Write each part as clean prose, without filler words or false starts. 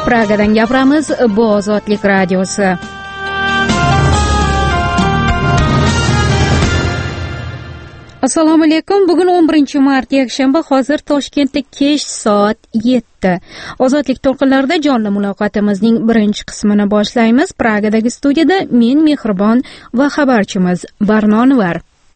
Pragadan gapiramiz, bu Ozodlik radiosi. Assalomu alaykum. Bugun 11-mart yakshanba, hozir Toshkentda kech soat 7. Ozodlik to'lqinlarida jonli muloqotimizning birinchi qismini boshlaymiz. Pragadagi studiyada men Mehribon va xabarchimiz Barno Anvar.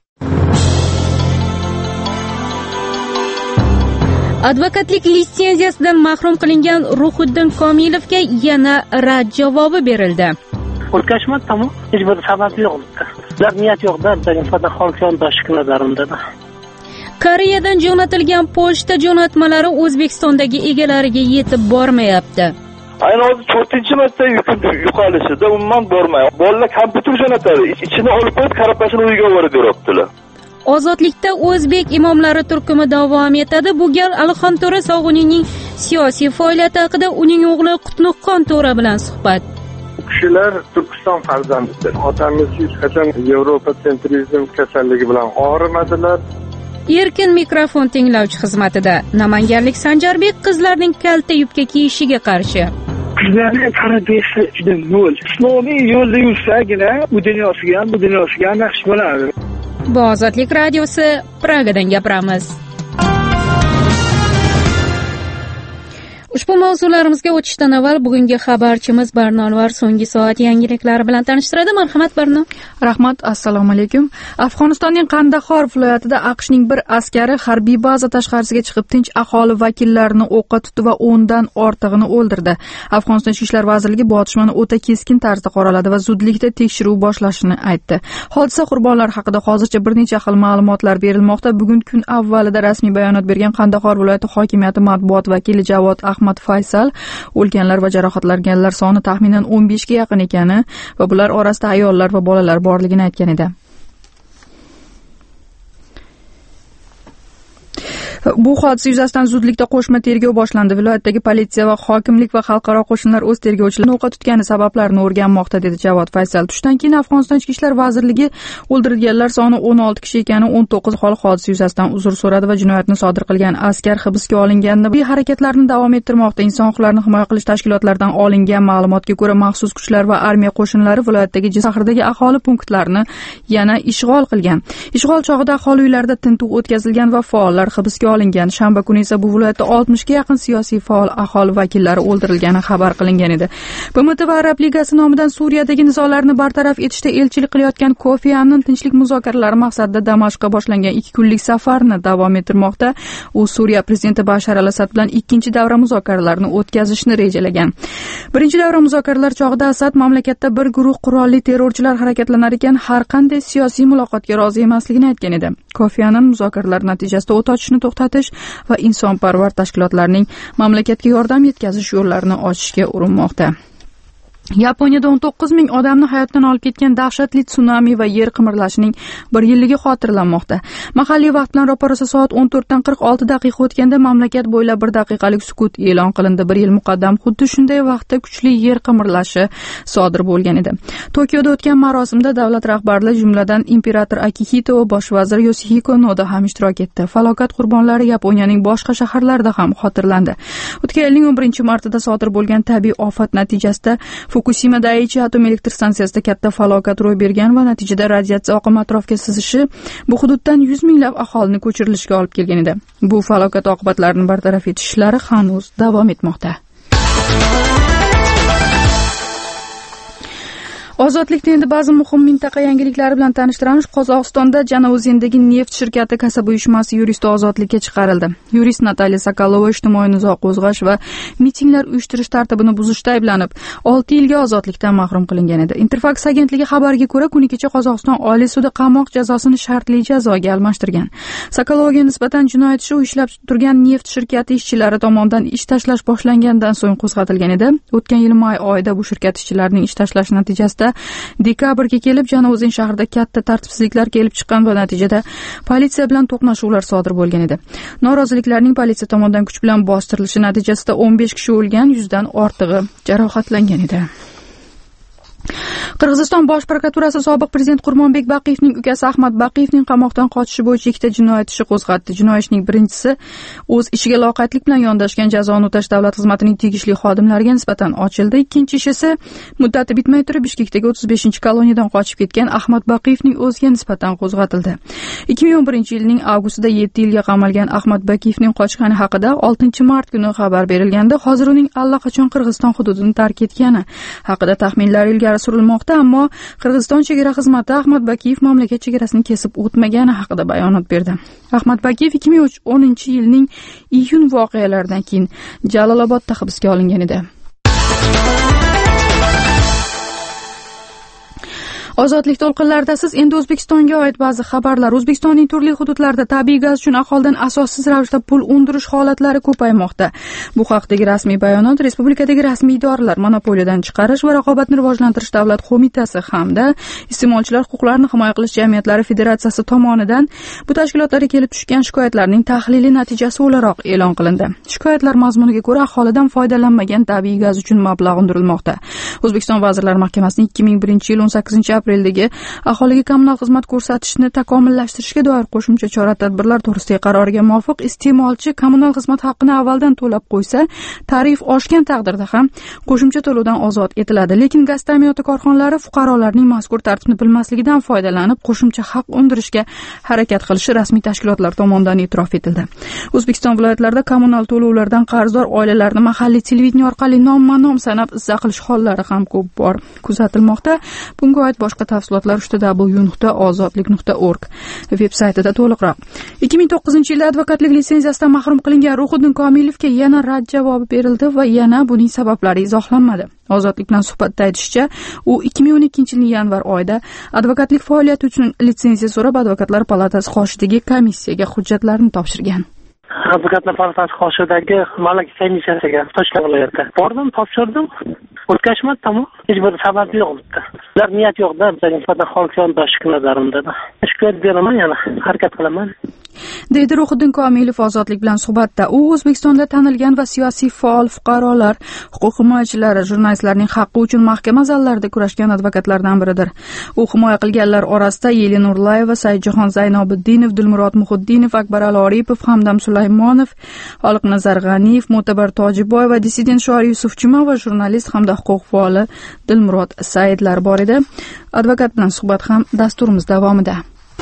Advokatlik litsenziyasidan mahrum qilingan Ruhiddin Komilovga yana rad javobi berildi. O'tkazishmadi, tamom. Hech bir sabab yo'q. Ular niyat yo'q-da, nisbatan xalq yondoshi nazarimda. Koreyadan jo'natilgan pochta jo'natmalari O'zbekistondagi egalariga yetib bormayapti. Ayni hozir 4-marta yo'qolishida umuman bormayapti. Bolalar kompyuter jo'natadi, ichini olib qo'yib, qarabashini uyiga olib beryaptilar. Ozodlikda o'zbek imomlari turkumi davom etadi. Bu gal Alixon To'ra Sog'unining siyosiy faoliyati haqida uning o'g'li Qutluqqon To'ra bilan suhbat. Kishilar Turkiston farzandidir. Otamiz hech qachon Yevropa sentrizm kasalligi bilan og'rimadilar. Erkin mikrofon tinglovchi xizmatida namanganlik Sanjarbek qizlarning kalta yubka kiyishiga qarshi. Qizlarning tarbiyasi juda mo'l. Islomiy yo'lda yursagina u dunyosiga ham, bu dunyosiga ham yaxshi bo'ladi. Bu Ozodlik radiosi, Pragadan gapiramiz. Ushbu mavzularimizga o'tishdan avval bugungi xabarchimiz Barno Anvar so'nggi soat yangiliklari bilan tanishtiradi. Marhamat Barno. Rahmat, assalomu alaykum. Afg'onistonning Qandahor viloyatida AQShning bir askari harbiy baza tashqarisiga chiqib tinch aholi vakillarini o'qqa tutdi va 10 dan ortig'ini o'ldirdi. Afg'oniston Ichki ishlar vazirligi bu otishmani o'ta keskin tarzda qoraladi va zudlikda tekshiruv boshlashini aytdi. Hodisa qurbonlari haqida hozircha bir necha xil ma'lumotlar berilmoqda. Bugun kun avvalida rasmiy bayonot bergan Qandahor viloyati hokimiyati matbuot vakili Javod Ahmad Faysal o'lganlar va jarohatlanganlar soni taxminan 15 ga yaqin ekani va bular orasida ayollar va bolalar borligini aytgan edi. Bu hodisa yuzasidan zudlikda qo'shma tergov boshlandi. Viloyatdagi politsiya va hokimlik va xalqaro qo'shinlar o'z tergovchilarini o'qqa tutgani sabablarini o'rganmoqda, dedi Javod Faysal. Tushdan keyin Afg'oniston Ichki ishlar vazirligi o'ldirilganlar soni 16 kishi ekani, 19 aholi hodisa yuzasidan uzr so'radi va jinoyatni sodir qilgan askar hibsga olinganini, bu harakatlarni davom ettirmoqda. Inson huquqlarini himoya qilish tashkilotlaridan olingan ma'lumotga ko'ra, maxsus kuchlar va armiya qo'shinlari viloyatdagi shahardagi aholi punktlarini yana ishg'ol qilgan. Ishg'ol chog'ida aholi uylarida tintuv o'tkazilgan va faollar hibsga olingan. Shanba kuni esa bu viloyatda 60 ga yaqin siyosiy faol aholi vakillari o'ldirilgani xabar qilingan edi. BMT va Arab Ligasi nomidan Suriyadagi nizolarni bartaraf etishda elchilik qilayotgan Kofi Annan tinchlik muzokaralari maqsadida Damashqqa boshlangan 2 kunlik safarni davom ettirmoqda. U Suriya prezidenti Bashar al-Asad bilan ikkinchi davra muzokaralarini o'tkazishni rejalagan. Birinchi davra muzokaralar chog'ida Asad mamlakatda bir guruh qurolli terrorchilar harakatlanar ekan, har qanday siyosiy muloqotga rozi emasligini aytgan edi. Kofi Annan muzokaralar natijasida o't ochishni to'xtatish va insonparvar tashkilotlarning mamlakatga yordam yetkazish yo'llarini ochishga urinmoqda. Yaponiyada 19 ming odamni hayotdan olib ketgan dahshatli tsunami va yer qimirlashining 1 yilligi xotirlanmoqda. Mahalliy vaqt bilan ro'parasi soat 14:46 daqiqa o'tganda mamlakat bo'ylab 1 daqiqalik sukut e'lon qilindi. 1 yil muqaddam xuddi shunday vaqtda kuchli yer qimirlashi sodir bo'lgan edi. Tokioda o'tgan marosimda davlat rahbarlari, jumladan imperator Akihito va bosh vazir Yoshihiko Noda ham ishtirok etdi. Falokat qurbonlari Yaponiyaning boshqa shaharlarida ham xotirlandi. O'tgan yilning 11-martida sodir bo'lgan tabiiy ofat natijasida Fukushima Daiichi atom elektr stansiyasida katta falokat ro'y bergan va natijada radiatsiya oqimi atrofga sizishi bu hududdan 100 minglab aholini ko'chirilishiga olib kelgan edi. Bu falokat oqibatlarini bartaraf etish ishlari hanuz davom etmoqda. Ozodlikda endi ba'zi muhim mintaqa yangiliklari bilan tanishtiramiz. Qozog'istonda Janauzdagi neft shirkati kasaba uyushmasi yuristi ozodlikka chiqarildi. Yurist Natalya Sokolova ijtimoiy nizo qo'zg'ash va mitinglar uyushtirish tartibini buzishda ayblanib, 6 yilga ozodlikdan mahrum qilingan edi. Interfax agentligi xabariga ko'ra, kuni kecha Qozog'iston Oliy sudi qamoq jazosini shartli jazoga almashtirgan. Sokolovaga nisbatan jinoyat ishi ishlab turgan neft shirkati ishchilari tomonidan ish tashlash boshlangandan so'ng qo'zg'atilgan edi. O'tgan yil may oyida bu shirkat ishchilarining ish tashlashi natijasida dekabrga kelib Janauzdin shahrida katta tartibsizliklar kelib chiqqan va natijada politsiya bilan to'qnashuvlar sodir bo'lgan edi. Noroziliklarning politsiya tomonidan kuch bilan bostirilishi natijasida 15 kishi o'lgan, 100 dan ortig'i jarohatlangan edi. Qirg'iziston bosh prokuraturasi sobiq prezident Qurmonbek Baqiyevning ukasi Ahmad Baqiyevning qamoqdan qochishi bo'yicha ikkita jinoyat ishi qo'zg'atdi. Jinoyat ishining birinchisi o'z ishiga loqaydlik bilan yondashgan jazoni o'tash davlat xizmatining tegishli xodimlariga nisbatan ochildi. Ikkinchi ish esa muddati bitmay turib Bishkekdagi 35-koloniyadan qochib ketgan Ahmad Baqiyevning o'ziga nisbatan qo'zg'atildi. 2011-yilning avgustida 7 yilga qamalgan Ahmad Baqiyevning qochgani haqida 6-mart kuni xabar berilganda, hozir uning allaqachon Qirg'iziston hududini tark etgani haqida taxminlar ilgari surilmoqda, ammo Qirg'iziston chegara xizmati Ahmad Bakiyev mamlakat chegarasini kesib o'tmagani haqida bayonot berdi. Ahmad Bakiyev 2010-yilning iyun voqealaridan keyin Jalolobodda hibsga olingan edi. Ozodlik to'lqinlarida siz endi O'zbekistonga oid ba'zi xabarlar. O'zbekistonning turli hududlarida tabiiy gaz uchun aholidan asossiz ravishda pul undirish holatlari ko'paymoqda. Bu haqdagi rasmiy bayonot respublikadagi rasmiy idoralar, monopoliyadan chiqarish va raqobatni rivojlantirish davlat qo'mitasi hamda iste'molchilar huquqlarini himoya qilish jamiyatlari federatsiyasi tomonidan bu tashkilotlarga kelib tushgan shikoyatlarning tahliliy natijasi o'laroq e'lon qilindi. Shikoyatlar mazmuniga ko'ra aholidan foydalanmagan tabiiy gaz uchun mablag' undirilmoqda. O'zbekiston Vazirlar Mahkamasining 2001-yil 18-apreldagi aholiga kommunal xizmat ko'rsatishni takomillashtirishga doir qo'shimcha chora-tadbirlar to'g'risidagi qaroriga muvofiq iste'molchi kommunal xizmat haqqini avvaldan to'lab qo'ysa, tarif oshgan taqdirda ham qo'shimcha to'lovdan ozod etiladi. Lekin gaz ta'minoti korxonalari fuqarolarning mazkur tartibni bilmasligidan foydalanib qo'shimcha haq undirishga harakat qilishi rasmiy tashkilotlar tomonidan e'tirof etildi. O'zbekiston viloyatlarida kommunal to'lovlardan qarzdor oilalarni mahalliy televideniya orqali nomma-nom sanab izza qilish hollari ham ko'p bor kuzatilmoqda. Bunga oid boshqa tafsilotlar www.ozodlik.org veb-saytida to'liqroq. 2009-yilda advokatlik litsenziyasidan mahrum qilingan Ruhiddin Komilovga yana rad javobi berildi va yana buning sabablari izohlanmadi. Ozodlik bilan suhbatda aytishicha, u 2012-yilning yanvar oyida advokatlik faoliyati uchun litsenziya so'rab Advokatlar palatasi qoshidagi komissiyaga hujjatlarini topshirgan. Advokatlar palatasi qoshidagi malaka komissiyasiga Toshkent viloyatida bordim, topshirdim. O'tkazishmadi, tamom. Hech bir sababi yo'q bitta. Ular niyat yo'q-da, bizga nisbatan xalq yondoshlik nazarimda. Shikoyat beraman, yana harakat qilaman. deydi Ruhiddin Komilov Ozodlik bilan suhbatda. U O'zbekistonda tanilgan va siyosiy faol fuqarolar, huquq himoyachilari, jurnalistlarning haqqi uchun mahkama zallarida kurashgan advokatlardan biridir. U himoya qilganlar orasida Yelena Urlayeva, Saidjahon Zaynobiddinov, Dilmurod Muhiddinov, Akbarali Oripov, Hamdam Sulaymonov, Xoliqnazar G'aniyev, Mo'tabar Tojiboy va dissident Shoir Yusufchima va jurnalist hamda huquq faoli Dilmurod Saidlar bor edi. Advokat bilan suhbat ham dasturimiz davomida.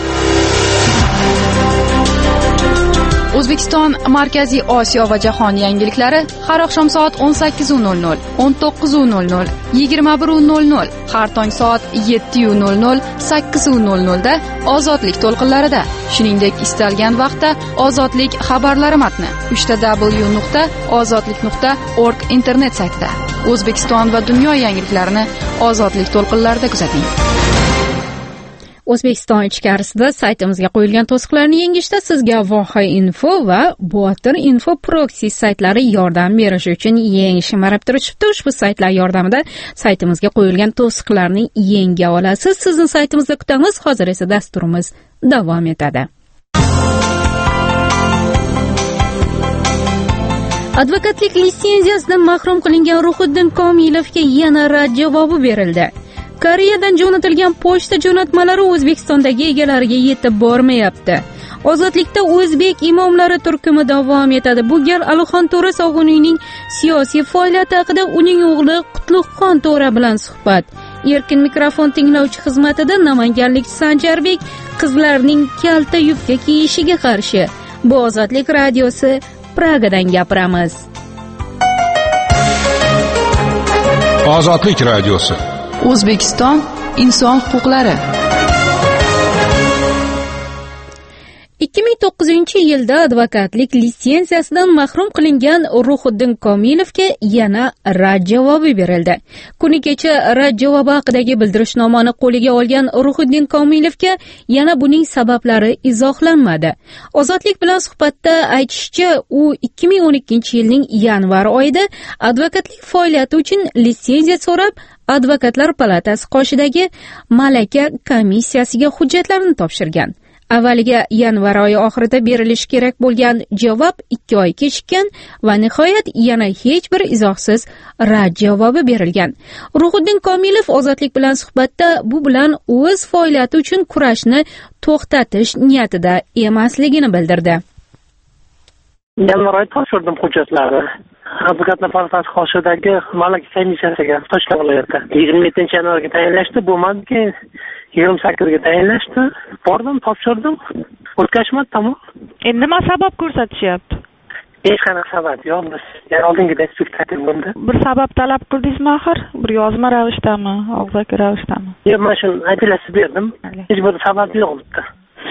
O'zbekiston, Markaziy Osiyo va jahon yangiliklari har oqshom soat 18:00, 19:00, 21:00, har tong soat 7:00, 8:00 da Ozodlik to'lqinlarida. Shuningdek, istalgan vaqtda Ozodlik xabarlari matni www.ozodlik.org internet saytida. O'zbekiston va dunyo yangiliklarini Ozodlik to'lqinlarida kuzating. O'zbekiston ichkarisida saytimizga qo'yilgan to'siqlarni yengishda sizga Voha Info va Botir Info proxy saytlari yordam berishi uchun yangi shimarib turishibdi. Ushbu saytlar yordamida saytimizga qo'yilgan to'siqlarni yenga olasiz. Sizni saytimizda kutamiz. Hozir esa dasturimiz davom etadi. Advokatlik litsenziyasidan mahrum qilingan Ruhiddin Komilovga yana rad javobi berildi. Koreyadan jo'natilgan pochta jo'natmalari O'zbekistondagi egalariga yetib bormayapti. Ozodlikda o'zbek imomlari turkumi davom etadi. Bu gal Alixon To'ra Sog'uniyning siyosiy faoliyati haqida uning o'g'li Qutlug'xon To'ra bilan suhbat. Erkin mikrofon tinglovchi xizmatida namanganlik Sanjarbek qizlarning kalta yubka kiyishiga qarshi. Bu Ozodlik radiosi, Pragadan gapiramiz. Ozodlik radiosi. O'zbekiston inson huquqlari. 2009-yilda advokatlik litsenziyasidan mahrum qilingan Ruhiddin Komilovga yana rad javobi berildi. Kuni kecha rad javobi haqidagi bildirishnomani qo'liga olgan Ruhiddin Komilovga yana buning sabablari izohlanmadi. Ozodlik bilan suhbatda aytishicha, u 2012-yilning yanvar oyida advokatlik faoliyati uchun litsenziya so'rab Advokatlar palatasi qoshidagi malaka komissiyasiga hujjatlarini topshirgan. Avvaliga yanvar oyi oxirida berilishi kerak bo'lgan javob 2 oy kechikkan va nihoyat yana hech bir izohsiz rad javobi berilgan. Ruhiddin Komilov Ozodlik bilan suhbatda bu bilan o'z faoliyati uchun kurashni to'xtatish niyatida emasligini bildirdi. Yanvar oyida topshirdim hujjatlarni. Advokatlar palatasi qoshidagi malaka komissiyasiga Toshkent viloyatida 27 yanvarga tayinlashdi, bo'lmadi, keyin 28ga tayinlashdi. Bordim, topshirdim. O'tkazmadi, tamom. Endi nima sabab ko'rsatishyapti? Hech qanaqa sabab yo'q. Biz oldingidek spektakl bo'ldi. Bir sabab talab qildingizmi axir? Bir yozma ravishdami, og'zaki ravishdami? Yo'q, men shuni apellyatsiya berdim. Hech bir sabab yo'q bitta.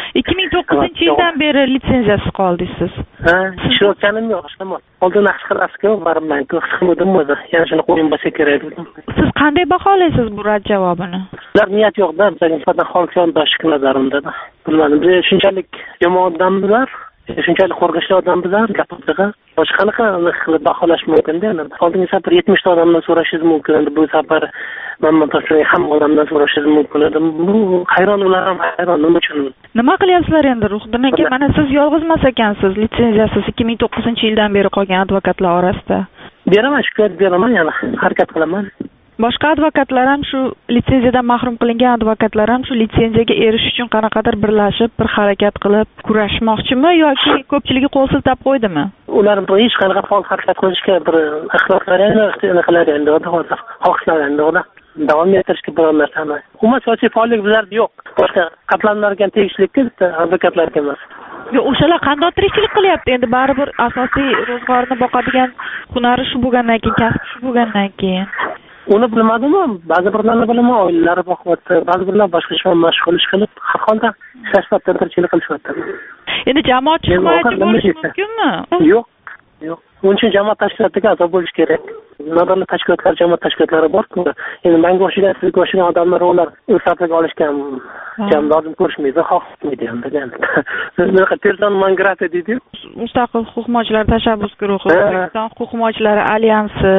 2009-yildan beri litsenziyasiz qoldingiz siz. Ha, ishlayotganim yo'q, ishlamoqda. Oldin naqsh qilasiz-ku, baribman, his qilmadim o'zi. Yana shuni qo'yim bo'lsa kerak dedim. Siz qanday baholaysiz bu rad javobini? Ular niyat yo'q-da, bizga nisbatan xalq yondoshlik nazarimda. Bilmadim, biz shunchalik yomon odamlar, shunchalik qo'rqinchli odamlar, gapirishga boshqa qanaqa qilib baholash mumkin-da. Oldingi safar 70 ta odamdan so'rashingiz mumkin edi, bu safar Mamman Toshkentga ham odamdan so'rashingiz mumkin edi. Bu hayron, ular ham hayron, nima uchun? Nima qilyapsizlar endi Ruhiddin aka? Mana siz yolg'izmas ekansiz, litsenziyasiz 2009-yildan beri qolgan advokatlar orasida. Beraman, shikoyat beraman, yana harakat qilaman. Boshqa advokatlar ham shu litsenziyadan mahrum qilingan advokatlar ham shu litsenziyaga erishish uchun qanaqadir birlashib, bir harakat qilib kurashmoqchimi yoki ko'pchiligi qo'l siltab qo'ydimi? Ular hech qanaqa faol harakat qilishga bir ixtiloslari endi xohishlari endi davom ettirishga biror narsani. Umuman siyosiy faollik bizlarda yo'q. Boshqa qatlamlarga tegishlikka advokatlarga emas. Yo, o'shalar qanday tirikchilik qilyapti? Endi baribir asosiy ro'zg'orini boqadigan hunari shu bo'lgandan keyin, kasbi shu bo'lgandan keyin. Uni bilmadimmi? Ba'zi birlarni bilaman, oilalari boqyapti, ba'zi birlar boshqa ish bilan mashg'ul qilib, har holda ishlashda tirikchilik qilishyapti. Endi jamoatchi himoyachi bo'lish mumkinmi? Yo'q. Uning uchun jamoat tashkilotiga a'zo bo'lish kerak. Nodavlat tashkilotlar, jamoat tashkilotlari bor-ku. Endi menga o'xshagan, sizga o'xshagan odamlar ular o'z safiga olishga ham lozim ko'rishmaydi, xohlaydi ham degan. Bunaqa Terzon Mangrata deydi. Mustaqil huquq himoyachilari tashabbus guruhi, O'zbekiston huquq himoyachilari alyansi,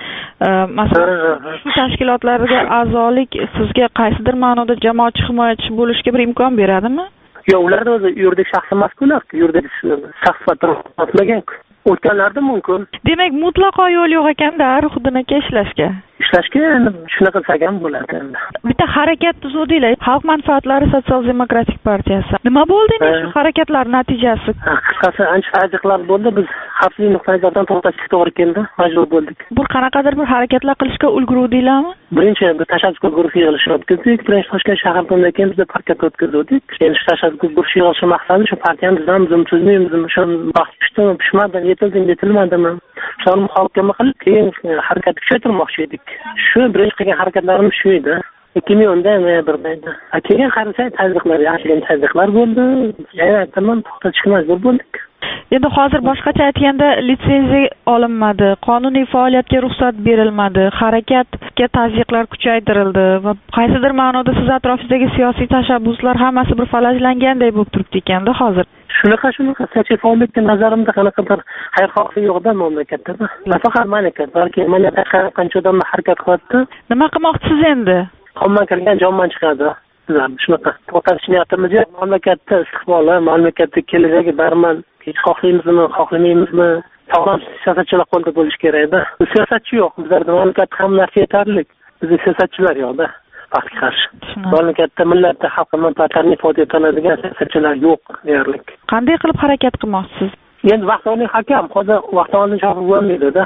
masalan, shu tashkilotlarga a'zolik sizga qaysidir ma'noda jamoatchi himoyachi bo'lishga bir imkon beradimi? Yo'q, ularda o'zi yuridik shaxs emas-ku, yuridik shaxs sifatida o'tmagan-ku. O'tganlarda mumkin. Demak, mutlaqo yo'l yo'q ekanda Ruhiddin aka ishlashga. Ishlashga endi shunaqa qilsam bo'ladi endi. Bitta harakat tuzuvdinglar, Xalq manfaatlari sotsial-demokratik partiyasi. Nima bo'ldi endi shu harakatlar natijasi? Qisqasi ancha fajiqalar bo'ldi. Biz xavfsizlik nuqtai nazaridan to'xtatishga to'g'ri keldi, majbur bo'ldik. Bu qanaqadir bir harakatlar qilishga ulguruvdinglarmi? Birinchi bir tashabbus guruhi yig'ilishi o'tkazdik. Birinchi Toshkent shahridan keyin biz partiya o'tkazdik. Endi tashabbus guruhi yig'ilishi maqsadi shu partiyani bizdan tuzmaymiz, shu baxtli pishmadi, yetilmadimi? Shuni muhokama qilib, keyin harakatni kuchaytirmoqchi edik. Shu birinchi qilgan harakatlarimiz shu edi. 2010da noyabrda edi. Keyin qarasak, tazyiqlar bo'ldi. Yana aytaman, to'xtatishga majbur bo'ldik. Endi hozir boshqacha aytganda litsenziya olinmadi, qonuniy faoliyatga ruxsat berilmadi, harakatga tazyiqlar kuchaytirildi va qaysidir ma'noda siz atrofingizdagi siyosiy tashabbuslar hammasi bir falajlanganday bo'lib turibdi ekanda hozir. Shunaqa siyosiy faollikka nazarimda qanaqadir xayrixohlik yo'q-da mamlakatda. Nafaqat mamlakat, balki mana qancha odamlar harakat qilyapti. Nima qilmoqchisiz endi? Qonman kirgan jonman chiqadi. Shunaqa to'xtatish niyatimiz yo'q. Mamlakatda istiqboli, mamlakatda kelajagi barman xohlaymizmi, xohlamaymizmi? Sog'lom siyosatchilar qo'lda bo'lishi kerak-da. Siyosatchi yo'q. Bizlarda mamlakatda ham narsa yetarli. Bizda siyosatchilar yo'q-da. Vaqtga qarshi. Mamlakatda millatda xalq manfaatlarini ifoda etadigan siyosatchilar yo'q deyarli. Qanday qilib harakat qilmoqchisiz? Endi vaqt oldin hakam, hozir vaqt oldin chaqirib bo'lmaydi-da.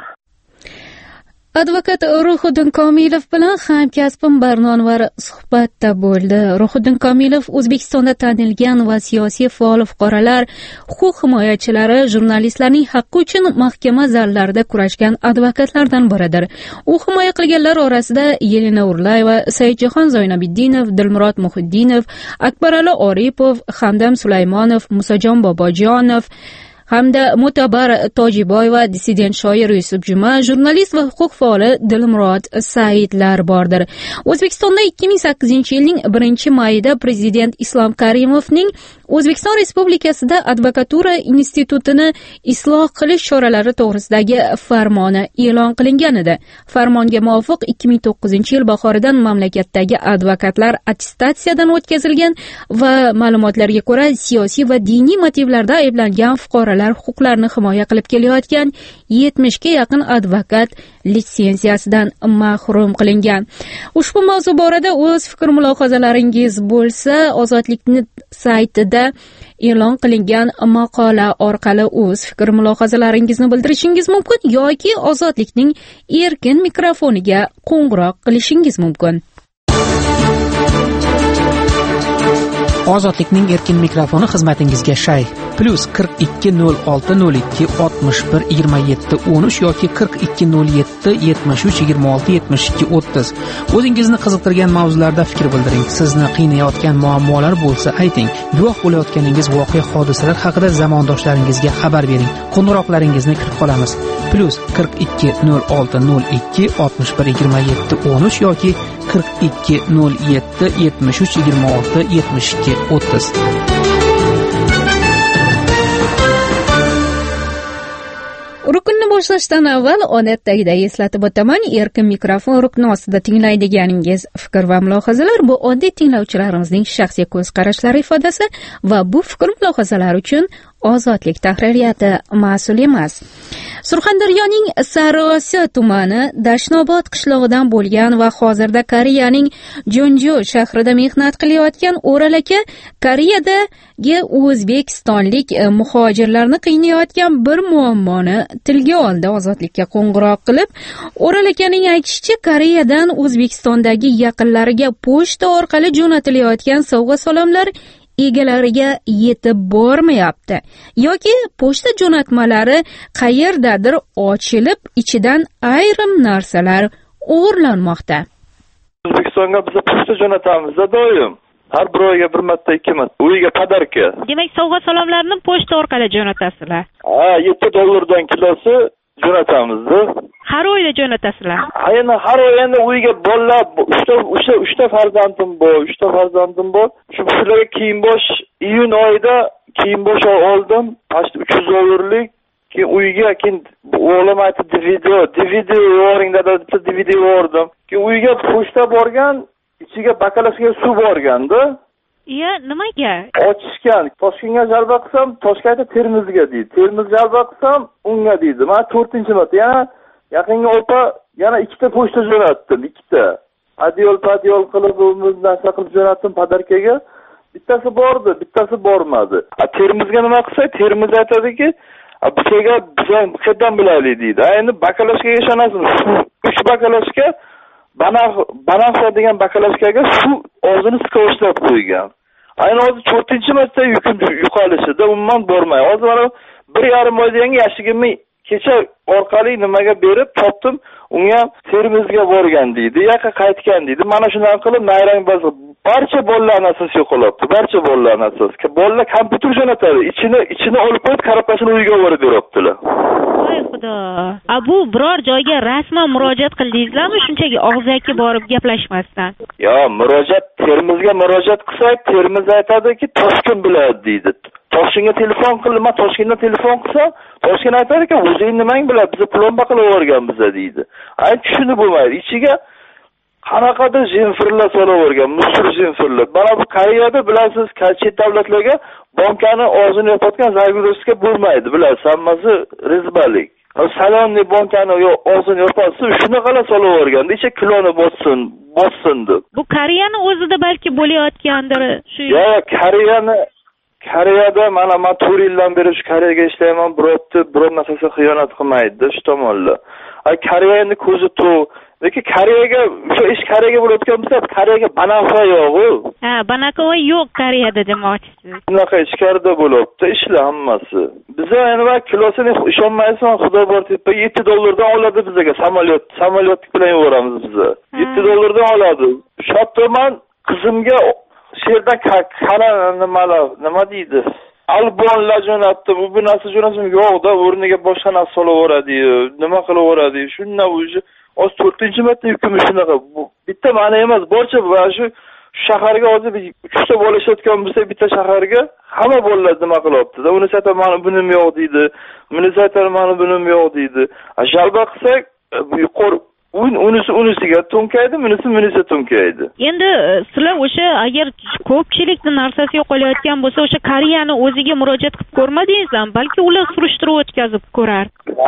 Advokat Ruhiddin Komilov bilan hamkasbim Barnonvar suhbatda bo'ldi. Ruhiddin Komilov O'zbekistonda tanilgan va siyosiy faol fuqarolar, huquq himoyachilari, jurnalistlarning haqqi uchun mahkama zallarida kurashgan advokatlardan biridir. U himoya qilganlar orasida Yelena Urlayeva, Saidjahon Zoynabiddinov, Dilmurod Muhiddinov, Akbarali Oripov, Hamdam Sulaymonov, Musajon Bobojonov, hamda Mo'tabar Tojiboyeva, dissident shoir Yusuf Juma, jurnalist va huquq faoli Dilmurod Saidlar bordir. O'zbekistonda 2008-yilning 1-mayida prezident Islom Karimovning O'zbekiston Respublikasida advokatura institutini isloh qilish choralari to'g'risidagi farmoni e'lon qilingan edi. Farmonga muvofiq 2009-yil bahoridan mamlakatdagi advokatlar attestatsiyadan o'tkazilgan va ma'lumotlarga ko'ra siyosiy va diniy motivlarda ayblangan fuqarolar huquqlarini himoya qilib kelayotgan 70 ga yaqin advokat litsenziyasidan mahrum qilingan. Ushbu mavzu borada o'z fikr mulohazalaringiz bo'lsa, Ozodlikning saytida e'lon qilingan maqola orqali o'z fikr mulohazalaringizni bildirishingiz mumkin yoki Ozodlikning erkin mikrofoniga qo'ng'iroq qilishingiz mumkin. Ozodlikning erkin mikrofoni xizmatingizga shay. +4202612713 yoki 420773267230. O'zingizni qiziqtirgan mavzularda fikr bildiring. Sizni qiynayotgan muammolar bo'lsa ayting. Guvoh bo'layotganingiz voqea hodisalar haqida zamondoshlaringizga xabar bering. Qo'ng'iroqlaringizni kutib qolamiz. +4206612713 yoki 420773267230. Ruknni boshlashdan avval odatdagiday eslatib o'taman, erkin mikrofon rukni ostida tinglaydiganingiz fikr va mulohazalar bu oddiy tinglovchilarimizning shaxsiy ko'z qarashlari ifodasi va bu fikr mulohazalar uchun Ozodlik tahririyati mas'ul emas. Surxondaryoning Sariosiyo tumani Dashnobod qishlog'idan bo'lgan va hozirda Koreyaning Jonjo shahrida mehnat qilayotgan O'ral aka Koreyadagi o'zbekistonlik muhojirlarni qiynayotgan bir muammoni tilga oldi. Ozodlikka qo'ng'iroq qilib, O'ral akaning aytishicha, Koreyadan O'zbekistondagi yaqinlariga pochta orqali jo'natilayotgan sovg'a-salomlar egalariga yetib bormayapti yoki pochta jo'natmalari qayerdadir ochilib, ichidan ayrim narsalar o'g'irlanmoqda. O'zbekistonga biz pochta jo'natamiz doim. Har bir oyga bir marta, ikki marta. Uyiga padarka. Demak, sovg'a-salomlarni pochta orqali jo'natasizlar. $7 kilosi jo'natamiz-da. Har oyda jo'natasizlar. Ayni har oy endi uyiga bolalar, 3 ta farzandim bor. Shularga kiyim-bosh iyun oyida kiyim-bosh oldim. $300lik. Keyin uyiga o'g'lim aytdi, DVD yoring dedi, DVD yordim. Keyin uyiga pochta borgan, ichiga bakalovkaga suv borganda. Nimaga? Ochishgan. Toshkentga jalba qilsam, Toshkentga Termizga deydi. Termiz jalba qilsam, unga deydi. Men 4-marta yana yaqinga o'pa yana 2 ta pochta jo'natdim, 2 ta. Adyol qilib narsa qilib jo'natdim padarkaga. Bittasi bordi, bittasi bormadi. Termizga nima qilsa, Termiz aytadiki, bizga biz qayerdan bilaylik deydi. Endi bakalovkaga ishonasizmi? 3 bakalovka Banafsa degan bakalovkaga shu og'zini skoshlab qo'ygan. Ayni hozir 4-marta yukim yo'qolishida umuman bormay. Hozir mana 1,5 oydan yashigimni kecha orqali nimaga berib topdim, unga Termizga borgan deydi, yoqqa qaytgan deydi. Mana shundan qilib nayrang bosib, barcha bolalarning asosi yo'qolibdi. Barcha bolalarning asosi. Bolalar kompyuter jo'natadi, ichini olib qo'yib, qarabasini uyga olib beribdilar. Voy xudo. Bu biror joyga rasman murojaat qildingizlarmi, shunchaki og'zaki borib gaplashmasdan? Termizga murojaat qilsak, Termiz aytadiki, Toshkent biladi deydi. Toshkentga telefon qildim, Toshkentdan telefon qilsam, Toshkent aytadiki, o'zing nimang biladi, bizni plomba qilib yuborgan biza deydi. Tushunib bo'lmaydi. Ichiga qanaqadir jinfirlar solib yuborgan, musur jinfirlar. Mana bu Koreyada bilasiz, chet davlatlarga bankani og'zini yopayotgan zagurovska bo'lmaydi, bilasiz, hammasi rizbalik. Salonni bankani og'zini yopasiz, shunaqalar solib yuborganda, ichi kiloni bossin deb. Bu Koreyani o'zida balki bo'layotgandir. Koreyada mana men 4 yildan beri shu Koreyaga ishlayman, biror narsasiga xiyonat qilmaydi shu tomonlar. Koreyaning ko'zi to'q. Lekin Koreyaga bo'layotgan bo'lsa, Koreyaga banafo yo'q-ku. Banafo yo'q Koreyada demoqchisiz. Bunaqa ichkarida bo'libdi ishlar hammasi. Biza yana kilosini ishonmaysan, xudo bor deb $7 dan oladi bizga samolyot bilan yuboramiz biz. $7 dan oladi. Shottoman qizimga sherdan nima deydi? albonlar jo'natdim, bu narsa jo'natsam yo'q-da, o'rniga boshqa narsa solaveradi, nima qilaveradi. Shundan o'zi 4-marta yukim shunaqa. Bitta ma'na emas, barcha shu shaharga hozir 3 ta bola ishlayotgan bo'lsa, bitta shaharga hamma bolalar nima qilyapti-da. Uni saytlar mana bunim yo'q deydi, buni saytlar mana bunim yo'q deydi. Jalba qilsak, yuqori unisiga to'nkaydi, minisi to'nkaydi. Endi sizlar o'sha agar ko'pchilikning narsasi yo'qolayotgan bo'lsa, o'sha Koreyani o'ziga murojaat qilib ko'rmadingizmi? Balki ular surishtiruv o'tkazib ko'rar.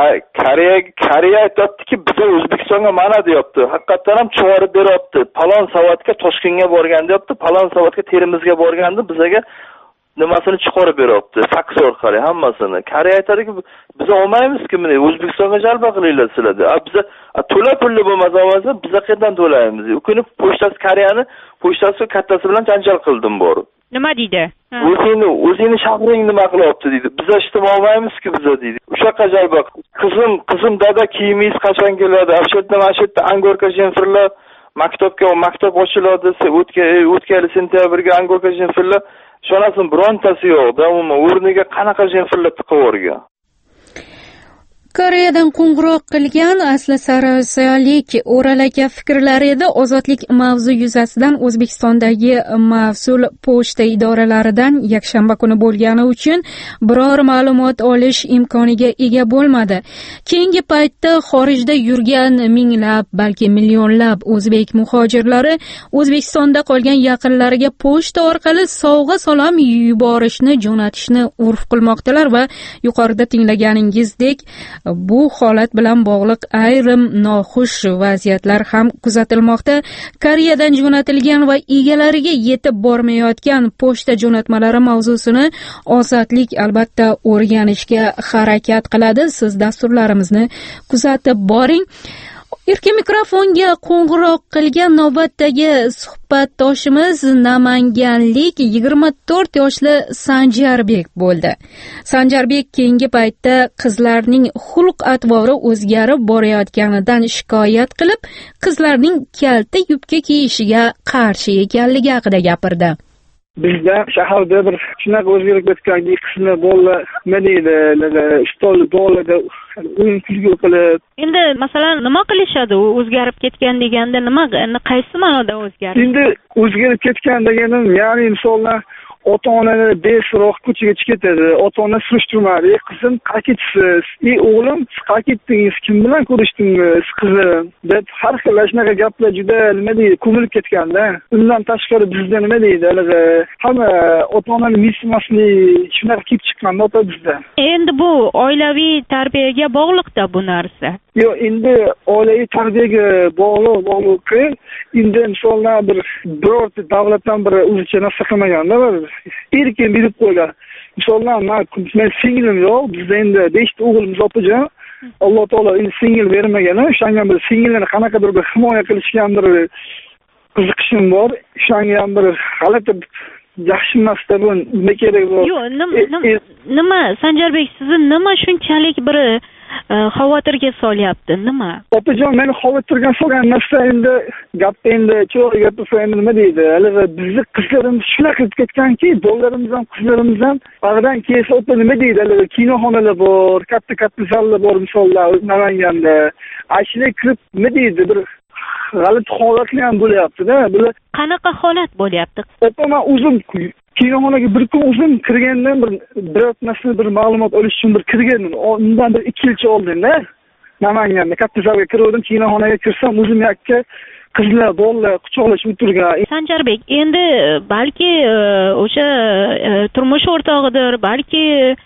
Koreya aytibdiki, biz O'zbekistonga mana deyapti. Haqiqatan ham chiqarib beryapti. Palon savatga Toshkentga borgan deyapti, palon savatga Termizga borganda bizga nimasini chiqarib beryapti, faks orqali hammasini. Koreya aytadiki, biz olmaymiz-ku, mana O'zbekistonga jalba qilinglar sizlarda. Biz to'la pulli bo'lmasa, biz qayerdan to'laymiz? U kuni pochtasi Koreyani pochtasi kattasi bilan janjal qildim borib. Nima deydi? O'zingni shahring nima qilyapti deydi. Biz ishlab olmaymiz-ku biz deydi. O'shaqa jalba. Qizim dada kiyimingiz qachon keladi? Ashotda Angorka jenfirlar maktab ochiladi, o'tgan sentyabrga Angorka jenfirlar shonasini birontasi yo'q-da, umuman o'rniga qanaqa jenfirlar tiqib o'rgan. Koreyadan qo'ng'iroq qilgan asli sariosiyolik O'ral aka fikrlari edi. Ozodlik mavzu yuzasidan O'zbekistondagi mas'ul pochta idoralaridan yakshanba kuni bo'lgani uchun biror ma'lumot olish imkoniga ega bo'lmadi. Keyingi paytda xorijda yurgan minglab, balki millionlab o'zbek muhojirlari O'zbekistonda qolgan yaqinlariga pochta orqali sovg'a salom yuborishni jo'natishni urf qilmoqdalar va yuqorida tinglaganingizdek bu holat bilan bog'liq ayrim noxush vaziyatlar ham kuzatilmoqda. Koreyadan jo'natilgan va egalariga yetib bormayotgan pochta jo'natmalari mavzusini Ozodlik albatta o'rganishga harakat qiladi. Siz dasturlarimizni kuzatib boring. Erkin mikrofonga qo'ng'iroq qilgan navbatdagi suhbatdoshimiz namanganlik 24 yoshli Sanjarbek bo'ldi. Sanjarbek keyingi paytda qizlarning xulq-atvori o'zgarib borayotganidan shikoyat qilib, qizlarning kalta yubka kiyishiga qarshi ekanligi haqida gapirdi. Bizda shaharda bir shunaqa o'zgarib ketgan qismi bolalar nima deydi, stol bolada o'yin kulgu qilib. Endi masalan nima qilishadi u o'zgarib ketgan deganda nima, qaysi ma'noda o'zgardi? Endi o'zgarib ketgan deganim, ya'ni misollar ota-onalar besroq ko'chaga chiqib ketadi. Ota-ona surishtirmadi, qizim qaytisiz, o'g'lim qaytib ketdingiz, kim bilan ko'rishdingiz, qizim deb har xil shunaqa gaplar juda nima deydi, ko'milib ketganda. Undan tashqari bizda nima deydi, hamma ota-onaning mislmaslik shunaqa kelib chiqqanda ota bizda. Endi bu oilaviy tarbiyaga bog'liqda bu narsa. Yo'q, endi oilaviy tarbiyaga bog'liq. Endi misollar birorta davlatdan bir o'zicha narsa qilmaganda erkin berib qo'ygan. Misollar men singlim yo'q, bizda endi 5 ta o'g'limiz opajon. Alloh taolo endi singil bermagan, o'shanga bir singillarni qanaqadir bir himoya qilishgan bir qiziqishim bor. O'shanga ham bir g'alati yaxshi emasda bu nima kerak bor. Yo'q, nima Sanjarbek, sizni nima shunchalik bir xavotirga solyapti, nima? Opajon, meni xavotirga solgan narsa endi gapda endi cho'g'ri gapirsa endi nima deydi? Bizni qizlarimiz shunaqa qilib ketganki, bolalarimiz ham qizlarimiz ham bag'dan kelsa o'ta nima deydi? Kinoxonalar bor, katta zallar bor misollar Namanganda. Ashuna kirib nima deydi? Bir g'alati holatlar ham bo'lyapti-da. Bular qanaqa holat bo'lyapti? Men o'zim kinoxonaga bir kun o'zim kirgandan biror narsa bir ma'lumot olish uchun bir kirgandim. Undan bir 2 yilcha oldin-da Namanganda katta zalga kirdim, kinoxonaga kirsam o'zim yakka qizlar, bolalar quchoqlashib o'tirgan. Sanjarbek, endi balki o'sha turmush o'rtog'idir, balki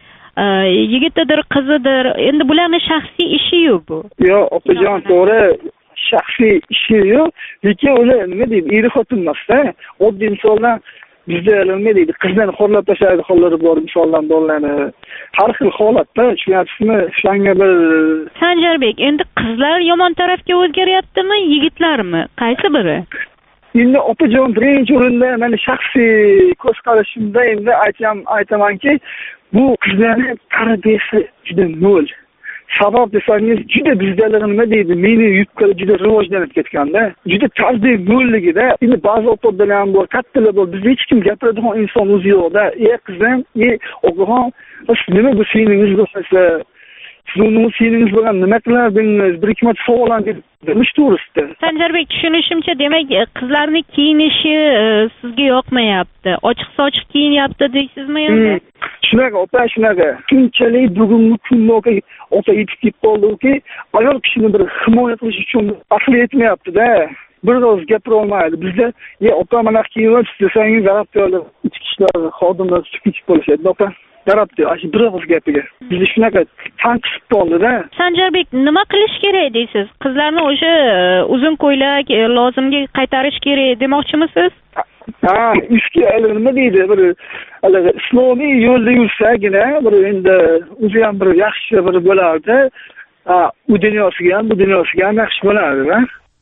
yigitidir, qizidir. Endi bularning shaxsiy ishi-yu bu. Yo'q, opajon, to'g'ri. Shaxsiy ishi yo'q, lekin ular nima deydi, er-xotin emas-da. Oddiy misollar bizda nima deydi, qizlarni xo'rlab tashlaydi, hollari bor misollar bolalarni. Har xil holatda, tushunyapsizmi? Shunga bir Sanjarbek, endi qizlar yomon tarafga o'zgaryaptimi, yigitlarmi? Qaysi biri? Endi opajon, birinchi o'rinda meni shaxsiy ko'z qarashimda endi aytamanki, bu qizlarning tarbiyasi juda nol. sabab desangiz juda bizdalar nima deydi, meni yubkalar juda rivojlanib ketganda, juda tarbiya mo'lligida. Endi ba'zi o'qituvchilar ham bor, kattalar bor, bizda hech kim gapiradigan inson o'zi yo'qda. Qizim, o'g'lon, nima bu seningiz bo'lsa, siz bilan nima qilardingiz? Bir ikki marta savollar demish to'g'risida. Sanjarbek, tushunishimcha, demak, qizlarning kiyinishi sizga yoqmayapti. Ochiq-sochiq kiyinyapti deysizmi endi? Shunaqa, opa, shunaqa. Keyinchalik bugungi kunda opa yetib kelib qoldiki, ayol kishini bir himoya qilish uchun aqli yetmayapti-da. Bir oz gapira olmaydi. Bizda, opa, mana kiyinib desangiz, arablar, ichki ishlar xodimlar chiqib ketib qolishadi, opa. Darabdi, ashi bir og'iz gapiga. Bizda shunaqa tanqisib qoldi-da. Sanjarbek, nima qilish kerak deysiz? Qizlarni o'sha uzun ko'ylak lozimga qaytarish kerak demoqchimisiz? Ishga nima deydi, bir islomiy yo'lda yursagina, bir endi o'zi ham bir yaxshi bir bo'lardi. U dunyosiga ham, bu dunyosiga ham yaxshi bo'lardi-da.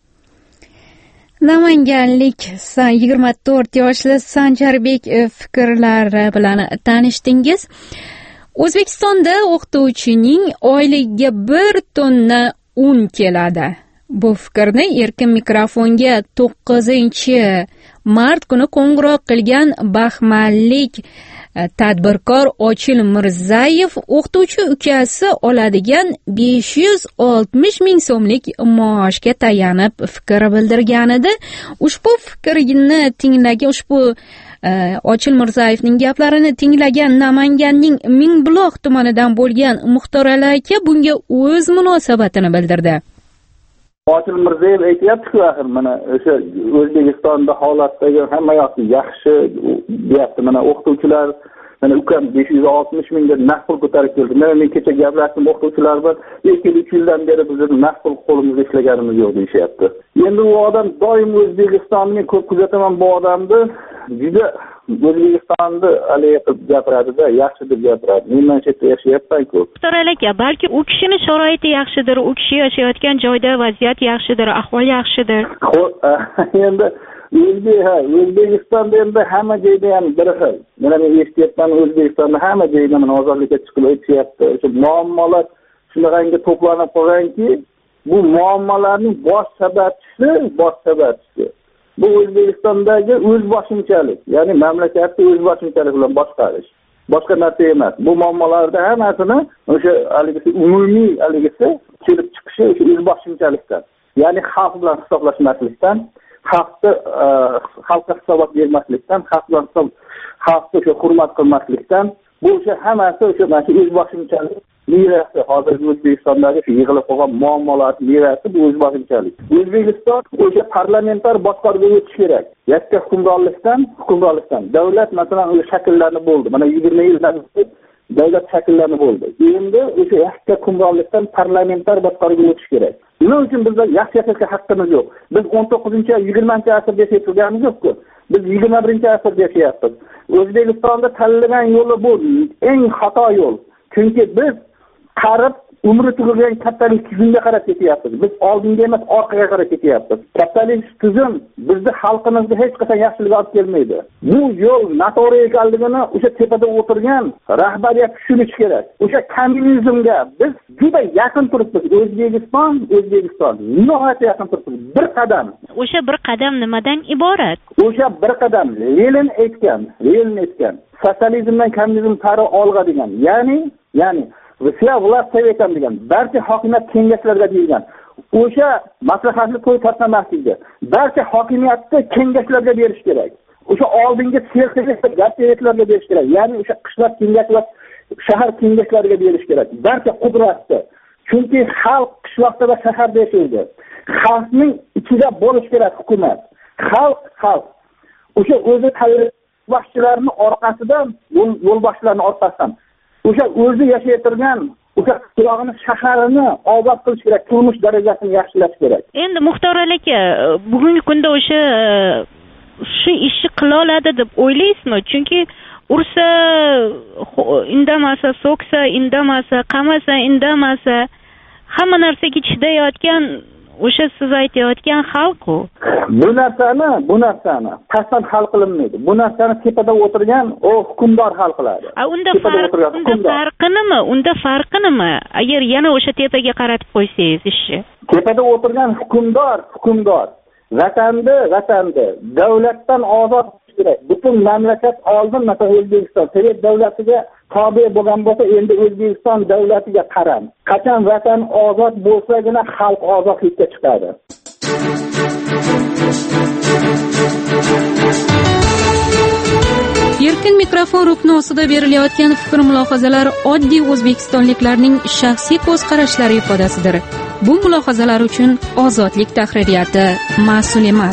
Namanganlik 24 yoshli Sanjarbek fikrlari bilan tanishdingiz. O'zbekistonda o'qituvchining oyligiga 1 tonna un keladi. Bu fikrni erkin mikrofonga 9-mart kuni qo'ng'iroq qilgan baxmallik tadbirkor Ochil Mirzayev o'qituvchi ukasi oladigan 560 ming so'mlik maoshga tayanib fikr bildirganida, ushbu fikrni tinglagan, ushbu Ochil Mirzayevning gaplarini tinglagan Namanganning Mingbuloq tumanidan bo'lgan Muxtor aka bunga o'z munosabatini bildirdi. Ochil Mirzayev aytayapti-ku, axir mana o'sha O'zbekistonda holatdagi hamma yoqni yaxshi deyapti. Mana o'qituvchilar, mana ukam 560 mingga naqd pul ko'tarib keldi. Men kecha gaplashdim o'qituvchilar bilan, 2-3 yildan beri biz naqd pul qo'limizda ishlaganimiz yo'q deyishyapti. Endi u odam doim O'zbekistonni ko'p kuzataman, bu odamni juda O'zbekistonni alayqib gapiradi-da, yaxshi deb gapiradi. Men chetda yashayapman-ku. Muxtor aka, balki u kishini sharoiti yaxshidir, u kishi yashayotgan joyda vaziyat yaxshidir, ahvol yaxshidir. Endi O'zbekistonda endi hamma joyda ham bir xil. Mana men eshityapman, O'zbekistonda hamma joyda nozorlikka chiqib o'tishyapti. O'sha muammolar shunaqangi to'planib qolganki, bu muammolarning bosh sababchisi bu O'zbekistondagi o'zboshimchalik, ya'ni mamlakatni o'zboshimchalik bilan boshqarish. Boshqa narsa emas. Bu muammolarda hammasini o'sha umumiy kelib chiqishi o'sha o'zboshimchalikdan. Ya'ni xalq bilan hisoblashmaslikdan, xalqqa hisobot bermaslikdan, xalqni hurmat qilmaslikdan, bu o'sha hammasi o'sha o'zboshimchalik merosi. Hozirgi O'zbekistondagi yig'ilib qolgan muammolar merosi bu o'zboshimchalik. O'zbekiston o'sha parlamentar boshqaruvga o'tishi kerak. Yakka hukmronlikdan davlat masalan o'sha shakllanib bo'ldi. Mana 20 yildan davlat shakllanib bo'ldi. Endi o'sha yakka hukmronlikdan parlamentar boshqaruvga o'tish kerak. Nima uchun bizda yaxshi yashashga haqqimiz yo'q? Biz 19-20-asrda yashayotganimiz yo'q-ku. Biz 21-asrda yashayapmiz. O'zbekistonda tanlagan yo'li bu eng xato yo'l. Chunki biz qarib umri tugagan kapitalist tizimga qarab ketyapmiz. Biz oldinga emas, orqaga qarab ketyapmiz. Kapitalist tizim bizni xalqimizga hech qachon yaxshilik olib kelmaydi. Bu yo'l noto'g'ri ekanligini o'sha tepada o'tirgan rahbariyat tushunishi kerak. O'sha kommunizmga biz juda yaqin turibmiz. O'zbekiston nihoyatda yaqin turibmiz. Bir qadam. O'sha bir qadam nimadan iborat? O'sha bir qadam Lenin aytgan. Sotsializmdan kommunizm sari olg'a degan. Ya'ni Rossiya vlast sovetam degan. Barcha hokimiyat kengashlarga deyilgan. O'sha maslahatli to'y tarqamaslikda barcha hokimiyatni kengashlarga berish kerak. O'sha oldingi sertifikatlarga berish kerak. Ya'ni o'sha qishloq kengashlar, shahar kengashlariga berish kerak. Barcha qudratni. Chunki xalq qishloqda va shaharda yashaydi. Xalqning ichida bo'lish kerak hukumat. Xalq. O'sha o'zi boshchilarning orqasidan, yo'lboshchilarning orqasidan o'sha o'zi yashayotgan o'sha qishloqni, shaharini obod qilish kerak, turmush darajasini yaxshilash kerak. Endi Muxtor aka, bugungi kunda o'sha shu ishni qila oladi deb o'ylaysizmi? Chunki ursa indamasa, so'ksa indamasa, qamasa indamasa, hamma narsaga chidayotgan o'sha siz aytayotgan xalq-ku. Bu narsani pastdan hal qilinmaydi. Bu narsani tepada o'tirgan o hukmdor hal qiladi. Unda farqi nima? Agar yana o'sha tepaga qaratib qo'ysangiz ishni. Tepada o'tirgan hukmdor vatanni davlatdan ozod qilish kerak. Butun mamlakat oldin masalan O'zbekiston sovet davlatiga tobe bo'lgan bo'lsa, endi O'zbekiston davlatiga qaram. Qachon vatan ozod bo'lsagina xalq ozodlikka chiqadi. Erkin mikrofon rukni ostida berilayotgan fikr-mulohazalar oddiy o'zbekistonliklarning shaxsiy ko'z qarashlari ifodasidir. Bu mulohazalar uchun ozodlik tahririyati mas'ul emas.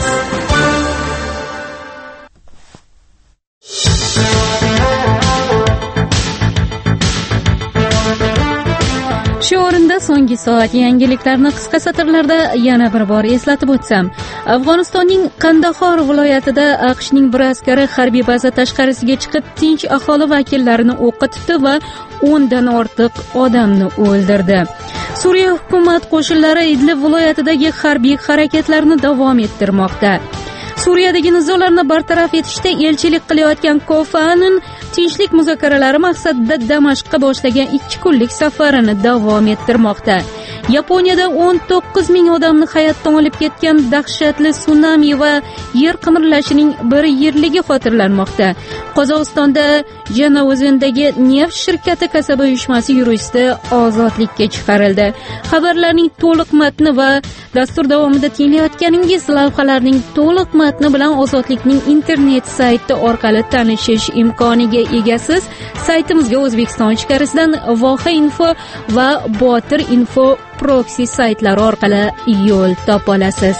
Shu o'rinda so'nggi soat yangiliklarni qisqa satrlarda yana bir bor eslatib o'tsam, Afg'onistonning Qandahor viloyatida AQShning bir askari harbiy baza tashqarisiga chiqib, tinch aholi vakillarini o'qqa tutdi va 10 dan ortiq odamni o'ldirdi. Suriya hukumat qo'shinlari Idlib viloyatidagi harbiy harakatlarni davom ettirmoqda. Suriyadagi nizolarni bartaraf etishda elchilik qilayotgan Kofi Annan tinchlik muzokaralari maqsadida Damashqqa boshlagan 2 kunlik safarini davom ettirmoqda. Yaponiyada 19 ming odamni hayotdan olib ketgan dahshatli sunami va yer qimirlashining 1 yilligi xotirlanmoqda. Qozog'istonda Janavozendagi neft shirkati kasaba uyushmasi yuristi ozodlikka chiqarildi. Xabarlarning to'liq matni va dastur davomida tinglayotganingiz lavhalarning to'liq matni bilan Ozodlikning internet sayti orqali tanishish imkoniga egasiz. Saytimizga O'zbekiston ichkarisidan Voha Info va Botir Info proxy saytlari orqali yo'l topa olasiz.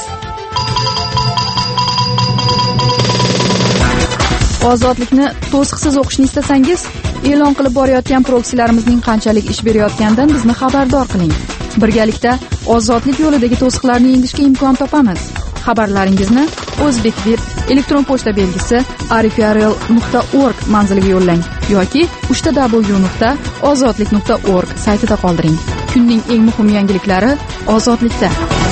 Ozodlikni to'siqsiz o'qishni istasangiz, e'lon qilib borayotgan proksilarimizning qanchalik ish berayotganidan bizni xabardor qiling. Birgalikda ozodlik yo'lidagi to'siqlarni yengishga imkon topamiz. Xabarlaringizni O'zbekdeb elektron pochta belgisi arifiarel.org manziliga yo'llang yoki www.ozodlik.org saytida qoldiring. Kunning eng muhim yangiliklari ozodlikda.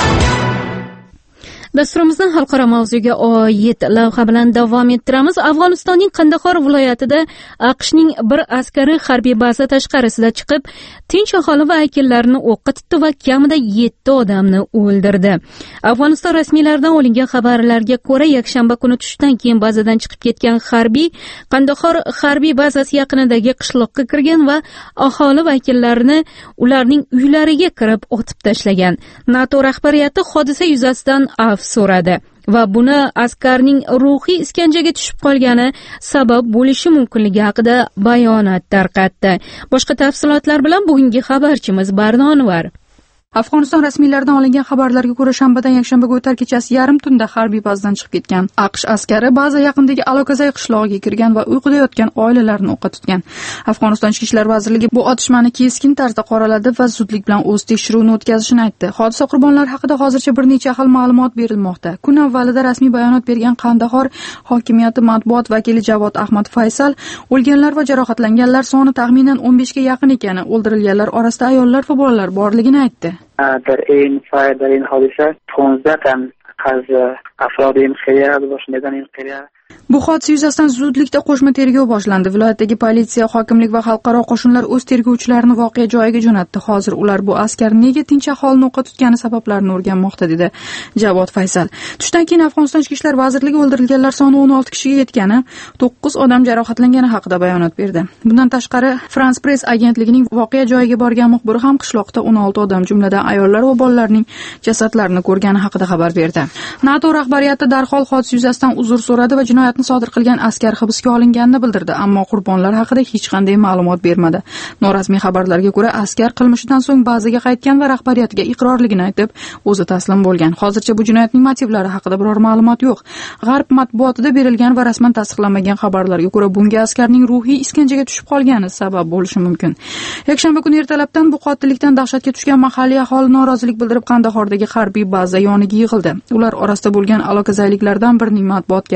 Dasturimizning xalqaro mavzuga oid lavha bilan davom ettiramiz. Afg'onistonning Qandahor viloyatida AQShning bir askari harbiy baza tashqarisida chiqib, tinch aholi vakillarini o'qqa tutdi va kamida 7 odamni o'ldirdi. Afg'oniston rasmiylaridan olingan xabarlarga ko'ra, yakshanba kuni tushdan keyin bazadan chiqib ketgan harbiy Qandahor harbiy bazasi yaqinidagi qishloqqa kirgan va aholi vakillarini ularning uylariga kirib otib tashlagan. NATO rahbariyati hodisa yuzasidan so'radi va buni askarning ruhiy iskanjaga tushib qolgani sabab bo'lishi mumkinligi haqida bayonot tarqatdi. Boshqa tafsilotlar bilan bugungi xabarchimiz Barnonvar. Afg'oniston rasmiylaridan olingan xabarlarga ko'ra, shanbadan yakshanbaga o'tar kechasi yarim tunda harbiy bazadan chiqib ketgan AQSh askari baza yaqinidagi Alokazay qishlog'iga kirgan va uyquda yotgan oilalarni o'qqa tutgan. Afg'oniston Ichki ishlar vazirligi bu otishmani keskin tarzda qoraladi va zudlik bilan o'z tekshiruvini o'tkazishini aytdi. Hodisa qurbonlari haqida hozircha bir necha xil ma'lumot berilmoqda. Kun avvalida rasmiy bayonot bergan Qandahor hokimiyati matbuot vakili Javod Ahmad Faysal o'lganlar va jarohatlanganlar soni taxminan 15 ga yaqin ekani, o'ldirilganlar orasida ayollar va bolalar borligini aytdi. در این فایده در این حادثه 15 تن از افراد این قریه از باشندگان این قریه Bu hodisa yuzasidan zudlikda qo'shma tergov boshlandi. Viloyatdagi politsiya, hokimlik va xalqaro qo'shinlar o'z tergovchilarini voqea joyiga jo'natdi. Hozir ular bu askar nega tinch aholini o'qqa tutgani sabablarini o'rganmoqda, dedi Javod Faysal. Tushdan keyin Afg'oniston Ichki ishlar vazirligi o'ldirilganlar soni 16 kishiga yetgani, 9 odam jarohatlangani haqida bayonot berdi. Bundan tashqari, France Press agentligining voqea joyiga borgan muxbiri ham qishloqda 16 odam, jumladan ayollar va bolalarning jasadlarini ko'rgani haqida xabar berdi. NATO rahbariyati darhol hodisa yuzasidan uzr so'radi va jinoyatni sodir qilgan askar hibsga olinganini bildirdi, ammo qurbonlar haqida hech qanday ma'lumot bermadi. Norasmiy xabarlarga ko'ra, askar qilmishidan so'ng bazaga qaytgan va rahbariyatiga iqrorligini aytib, o'zi taslim bo'lgan. Hozircha bu jinoyatning motivlari haqida biror ma'lumot yo'q. G'arb matbuotida berilgan va rasman tasdiqlanmagan xabarlarga ko'ra, bunga askarning ruhiy iskanjaga tushib qolgani sabab bo'lishi mumkin. Yakshanba kuni ertalabdan bu qotillikdan dahshatga tushgan mahalliy aholi norozilik bildirib Qandahordagi harbiy baza yoniga yig'ildi. Ular orasida bo'lgan alokazayliklardan birining matbuotga aytishicha,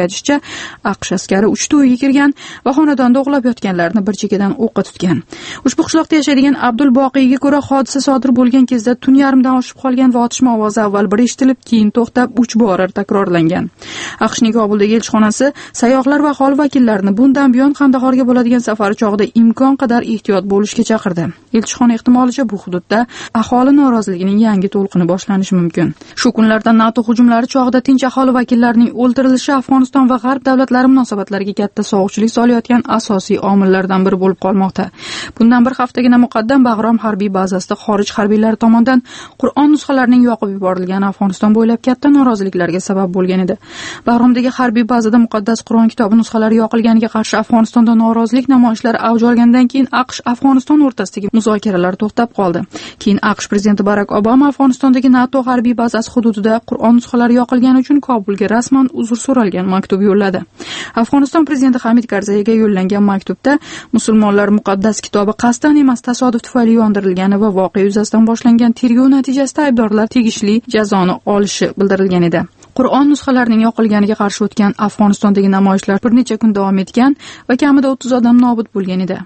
AQSh askari 3 ta uyga kirgan va xonadonda uxlab yotganlarni bir chekkadan o'qqa tutgan. Ushbu qishloqda yashaydigan Abdul Boqiyga ko'ra, hodisa sodir bo'lgan kezda tun yarmdan oshib qolgan va otishma ovozi avval bir eshitilib, keyin to'xtab 3 bor takrorlangan. AQShning Kobuldagi elchixonasi sayyohlar va aholi vakillarini bundan buyon Qandahorga bo'ladigan safari chog'ida imkon qadar ehtiyot bo'lishga chaqirdi. Elchixona ehtimolicha bu hududda aholi noroziligining yangi to'lqini boshlanishi mumkin. Shu kunlarda NATO hujumlari chog'ida tinch aholi vakillarining o'ldirilishi Afg'oniston va G'arb davlatlari munosabatlariga katta sovuqchilik solayotgan asosiy omillardan biri bo'lib qolmoqda. Bundan bir haftagina muqaddam Bag'rom harbiy bazasida xorij harbiylari tomonidan Qur'on nusxalarining yoqib yuborilgani Afg'oniston bo'ylab katta noroziliklarga sabab bo'lgan edi. Bag'romdagi harbiy bazada muqaddas Qur'on kitobi nusxalari yoqilganiga qarshi Afg'onistonda norozilik namoyishlari avj olgandan keyin AQSh Afg'oniston o'rtasidagi muzokaralar to'xtab qoldi. Keyin AQSh prezidenti Barak Obama Afg'onistondagi NATO harbiy bazasi hududida Qur'on nusxalari yoqilgani uchun Kobulga rasman uzr so'ralgan maktub yo'lladi. Afg'oniston prezidenti Hamid Karzayiga yo'llangan maktubda musulmonlar muqaddas kitobi qasddan emas, tasodif tufayli yondirilgani va voqea yuzasidan boshlangan tergov natijasida aybdorlar tegishli jazoni olishi bildirilgan edi. Qur'on nusxalarining yoqilganiga qarshi o'tgan Afg'onistondagi namoyishlar bir necha kun davom etgan va kamida 30 odam nobud bo'lgan edi.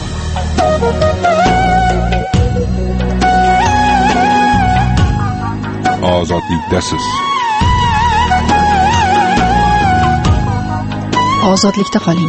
Ozodlikdasiz. Ozodlikda qoling.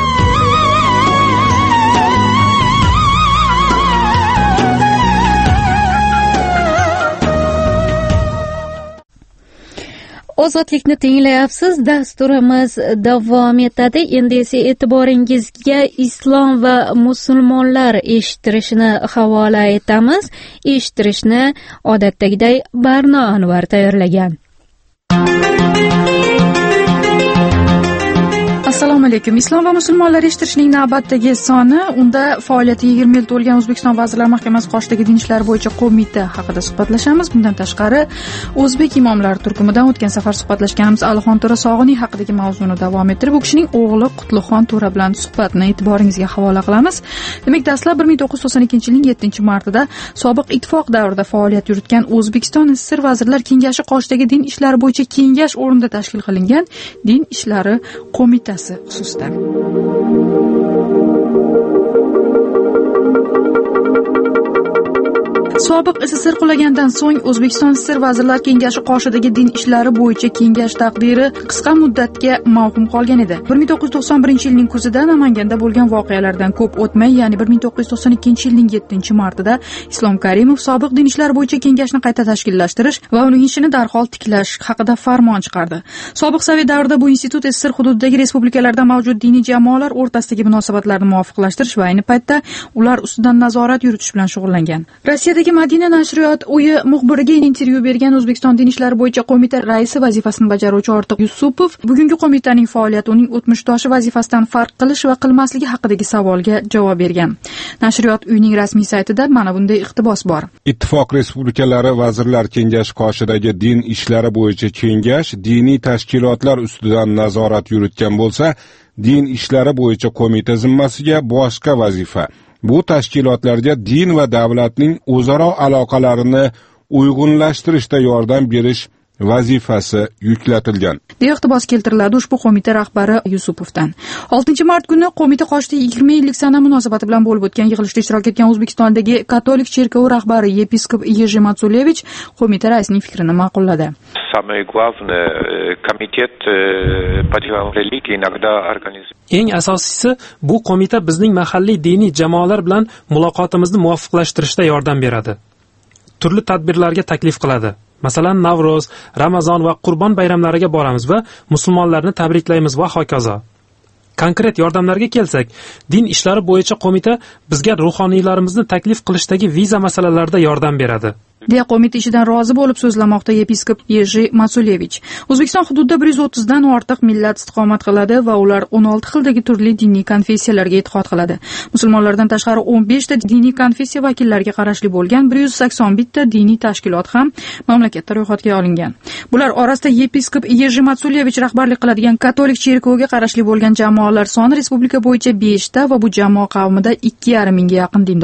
Ozodlikni tinglayapsiz. Dasturimiz davom etadi. Endi esa e'tiboringizga islom va musulmonlar eshittirishini havola etamiz. Eshittirishni odatdagiday Barno Anvar tayyorlagan. Assalomu alaykum. Islom va musulmonlar eshittirishning navbatdagi soni, unda faoliyati 20 yil to'lgan O'zbekiston Vazirlar Mahkamasi qoshidagi din ishlari bo'yicha qo'mita haqida suhbatlashamiz. Bundan tashqari, o'zbek imomlari turkumidan o'tgan safar suhbatlashganimiz Alixon To'ra Sog'oniy haqidagi mavzuni davom ettirib, u kishining o'g'li Qutlixon To'ra bilan suhbatni e'tiboringizga havola qilamiz. Demak, dastlab 1992-yilning 7-martida sobiq ittifoq davrida faoliyat yuritgan O'zbekiston SSR Vazirlar Kengashi qoshidagi din ishlari bo'yicha kengash o'rnida tashkil qilingan din ishlari qo'mitasi xususida. Sobiq SSR qulagandan so'ng O'zbekiston SSR Vazirlar Kengashi qoshidagi din ishlari bo'yicha kengash taqdiri qisqa muddatga mavhum qolgan edi. 1991-yilning kuzida Namanganda bo'lgan voqealardan ko'p o'tmay, ya'ni 1992-yilning 7-martida Islom Karimov sobiq din ishlari bo'yicha kengashni qayta tashkillashtirish va uning ishini darhol tiklash haqida farmon chiqardi. Sobiq Sovet davrida bu institut SSR hududidagi respublikalarda mavjud diniy jamoalar o'rtasidagi munosabatlarni muvofiqlashtirish va ayni paytda ular ustidan nazorat yuritish bilan shug'ullangan. Rossiyadagi Madina nashriyot uyi muxbiriga intervyu bergan O'zbekiston din ishlari bo'yicha qo'mita raisi vazifasini bajaruvchi Ortiq Yusupov bugungi qo'mitaning faoliyati uning o'tmishdoshi vazifasidan farq qilish va qilmasligi haqidagi savolga javob bergan. Nashriyot uyining rasmiy saytida mana bunday iqtibos bor. Ittifoq respublikalari Vazirlar Kengashi qoshidagi din ishlari bo'yicha kengash diniy tashkilotlar ustidan nazorat yuritgan bo'lsa, din ishlari bo'yicha qo'mita zimmasiga boshqa vazifa. Bu tashkilotlarga din va davlatning o'zaro aloqalarini uyg'unlashtirishda yordam berish vazifasi yuklatilgan. deya iqtibos keltiriladi ushbu qo'mita rahbari Yusupovdan. 6-mart kuni qo'mita qoshida 20 yillik sana munosabati bilan bo'lib o'tgan yig'ilishda ishtirok etgan O'zbekistondagi katolik cherkovi rahbari yepiskop Yerzy Matsulevich qo'mita raisining fikrini ma'qulladi. Самый главный комитет по делам религии иногда организует. Eng asosiysi, bu qo'mita bizning mahalliy diniy jamoalar bilan muloqotimizni muvofiqlashtirishda yordam beradi. Turli tadbirlarga taklif qiladi. Masalan, Navro'z, Ramazon va Qurbon bayramlariga boramiz va musulmonlarni tabriklaymiz va hokazo. Konkret yordamlarga kelsak, din ishlari bo'yicha qo'mita bizga ruhoniylarimizni taklif qilishdagi viza masalalarida yordam beradi. deya qo'mita ishidan rozi bo'lib so'zlamoqda yepiskop Yerzy Matsulevich. O'zbekiston hududida 130 dan ortiq millat istiqomat qiladi va ular 16 xildagi turli diniy konfessiyalarga e'tiqod qiladi. Musulmonlardan tashqari 15 ta diniy konfessiya vakillariga qarashli bo'lgan 181 ta diniy tashkilot ham mamlakatda ro'yxatga olingan. Bular orasida yepiskop Yerzy Matsulevich rahbarlik qiladigan katolik cherkoviga qarashli bo'lgan jamoalar soni respublika bo'yicha 5 ta va bu jamoa qavmida 2,5 mingga yaqin dindor bor.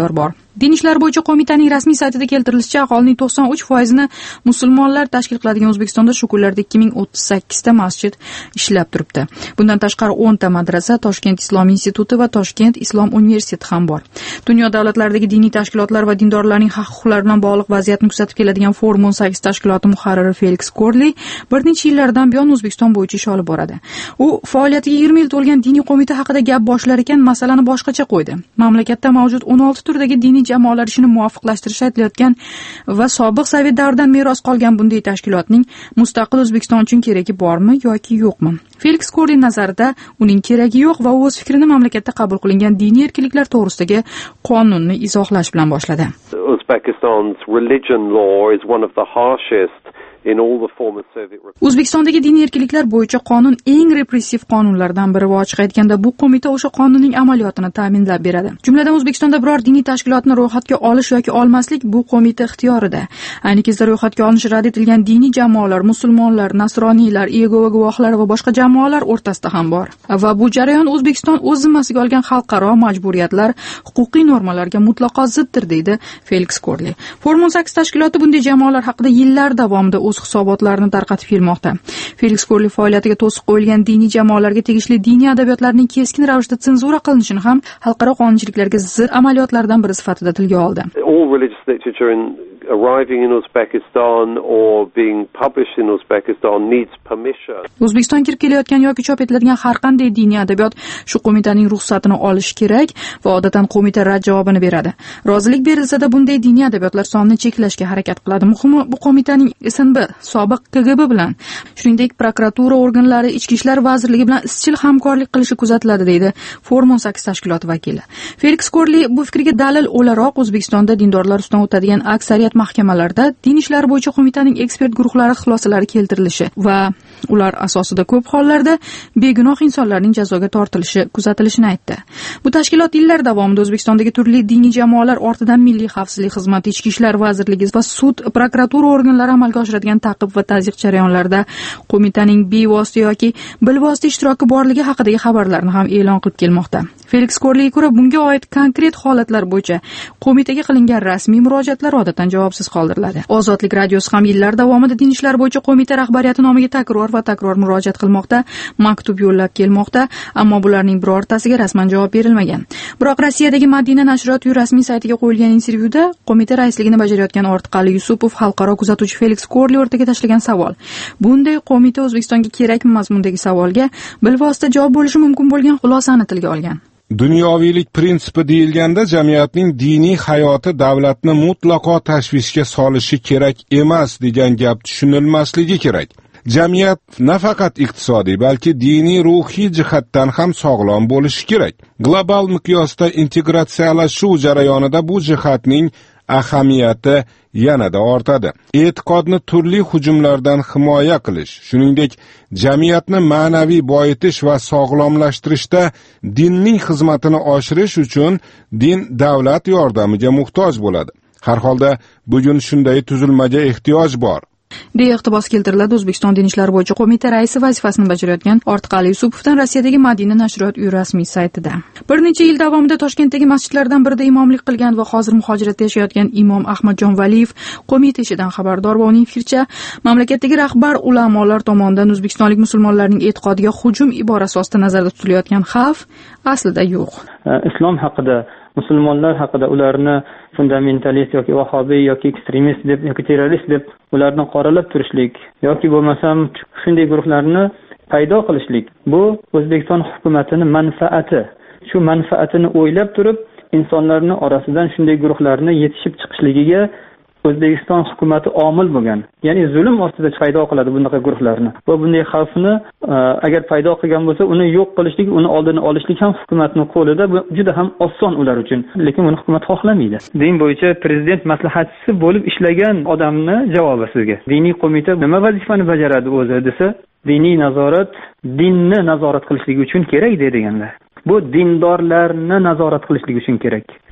Din ishlari bo'yicha qo'mitaning rasmiy saytida keltirilishicha, aholining 93%ni musulmonlar tashkil qiladigan O'zbekistonda shu kunlarda 2038 ta masjid ishlab turibdi. Bundan tashqari 10 ta madrasa, Toshkent Islom instituti va Toshkent Islom universiteti ham bor. Dunyo davlatlaridagi diniy tashkilotlar va dindorlarning haq-huquqlari bilan bog'liq vaziyatni kuzatib keladigan Forum 18 tashkiloti muharriri Felix Korli bir necha yillardan buyon O'zbekiston bo'yicha ish olib boradi. U faoliyatiga 20 yil to'lgan diniy qo'mita haqida gap boshlar ekan, masalani boshqacha qo'ydi. Mamlakatda mavjud 16 turdagi diniy jamoalar ishini muvofiqlashtirish aytilayotgan va sobiq Sovet davridan meros qolgan bunday tashkilotning mustaqil O'zbekiston uchun keragi bormi yoki yo'qmi? Felix Korli nazarida uning keragi yo'q va o'z fikrini mamlakatda qabul qilingan diniy erkinliklar to'g'risidagi qonunni izohlash bilan boshladi. Uzbekistan's religion law is one of the harshest in all the former Soviet republics. O'zbekistondagi diniy erkinliklar bo'yicha qonun eng repressiv qonunlardan biri va ochiq aytganda bu qo'mita o'sha qonunning amaliyotini ta'minlab beradi. Jumladan O'zbekistonda biror diniy tashkilotni ro'yxatga olish yoki olmaslik bu qo'mita ixtiyorida. Ayni kezda ro'yxatga olinishi rad etilgan diniy jamoalar, musulmonlar, nasroniylar, Yegova guvohlar va boshqa jamoalar o'rtasida ham bor. Va bu jarayon O'zbekiston o'z zimmasiga olgan xalqaro majburiyatlar, huquqiy normalarga mutlaqo ziddir, deydi Felix Korli. Forum 18 tashkiloti bunday jamoalar haqida yillar davomida o'z hisobotlarini tarqatib kelmoqda. Felix Korli faoliyatiga to'siq qo'yilgan diniy jamoalarga tegishli diniy adabiyotlarning keskin ravishda senzura qilinishini ham xalqaro qonunchiliklarga zid amaliyotlardan biri sifatida tilga oldi. All religious literature arriving in Uzbekistan or being published in Uzbekistan needs permission. O'zbekiston kirib kelayotgan yoki chop etiladigan har qanday diniy adabiyot shu qo'mitaning ruxsatini olishi kerak va odatdan qo'mita rad javobini beradi. Rozilik berilsa-da bunday diniy adabiyotlar sonini cheklashga harakat qiladi. Muhimi bu qo'mitaning SNB, sobiq KGB bilan, shuningdek prokuratura organlari, Ichki ishlar vazirligi bilan izchil hamkorlik qilishi kuzatiladi, deydi Forum 18 tashkiloti vakili. Felix Korli bu fikriga dalil o'laroq O'zbekistonda dindorlar ustidan o'tadigan aksariyat mahkamalarda din ishlari bo'yicha qo'mitaning ekspert guruhlari xulosalari keltirilishi va ular asosida ko'p hollarda begunoh insonlarning jazoga tortilishi kuzatilishini aytdi. Bu tashkilot yillar davomida O'zbekistondagi turli diniy jamoalar ortidan Milliy xavfsizlik xizmati, Ichki ishlar vazirligi va sud, prokuratura organlari amalga oshiradigan ta'qib va tazyiq jarayonlarida qo'mitaning bevosita yoki bilvosita ishtiroki borligi haqidagi xabarlarni ham e'lon qilib kelmoqda. Felix Korliga ko'ra, bunga oid konkret holatlar bo'yicha qo'mitaga qilingan rasmiy murojaatlar odatdan javobsiz qoldiriladi. Ozodlik radiosi ham yillar davomida din ishlari bo'yicha qo'mita rahbariyati nomiga takror murojaat qilmoqda, maktub yo'llab kelmoqda, ammo bularning birortasiga rasman javob berilmagan. Biroq Rossiyadagi Madina nashriyot rasmiy saytiga qo'yilgan intervyuda qo'mita raisligini bajarayotgan Ortiqali Yusupov xalqaro kuzatuvchi Felix Korli o'rtaga tashlagan savol. Bunday qo'mita O'zbekistonga kerakmi mazmundagi savolga bilvosita javob bo'lishi mumkin bo'lgan xulosani tilga olgan. Dunyoviylik prinsipi deyilganda jamiyatning diniy hayoti davlatni mutlaqo tashvishga solishi kerak emas degan gap tushunilmasligi kerak. Jamiyat nafaqat iqtisodiy, balki diniy, ruhiy jihatdan ham sog'lom bo'lishi kerak. Global miqyosda integratsiyalashuv jarayonida bu jihatning ahamiyati yanada ortadi. E'tiqodni turli hujumlardan himoya qilish, shuningdek, jamiyatni ma'naviy boyitish va sog'lomlashtirishda dinning xizmatini oshirish uchun din davlat yordamiga muhtoj bo'ladi. Har holda bugun shunday tuzilmaga ehtiyoj bor. deya iqtibos keltiriladi O'zbekiston din ishlari bo'yicha qo'mita raisi vazifasini bajarayotgan Ortiqali Yusupovdan Rossiyadagi Madina nashriyot uyi rasmiy saytida. Bir necha yil davomida Toshkentdagi masjidlardan birida imomlik qilgan va hozir muhojiratda yashayotgan imom Ahmadjon Valiyev qo'mita ishidan xabardor va uning fikricha, mamlakatdagi rahbar ulamolar tomonidan o'zbekistonlik musulmonlarning e'tiqodiga hujum iborasi ostida nazarda tutilayotgan xavf aslida yo'q. Islom haqida, musulmonlar haqida ularni fundamentalist yoki vahobiy yoki ekstremist deb yoki terrorist deb ularni qoralab turishlik yoki bo'lmasam shunday guruhlarni paydo qilishlik, bu O'zbekiston hukumatini manfaati. Shu manfaatini o'ylab turib, insonlarning orasidan shunday guruhlarni yetishib chiqishligiga O'zbekiston hukumatı omil bo'lgan. Ya'ni zulm ostida paydo qiladi bunaqa guruhlarni. Va bunday xavfni agar paydo qilgan bo'lsa, uni yo'q qilishlik, uni oldini olishlik ham hukumatning qo'lida. Bu juda ham oson ular uchun. Lekin buni hukumat xohlamaydi. Din bo'yicha prezident maslahatchisi bo'lib ishlagan odamni javobi sizga. Diniy qo'mita nima vazifani bajaradi o'zi desa, diniy nazorat dinni nazorat qilishligi uchun kerak deydiganlar. Bu dindorlarni nazorat qilishligi uchun kerak.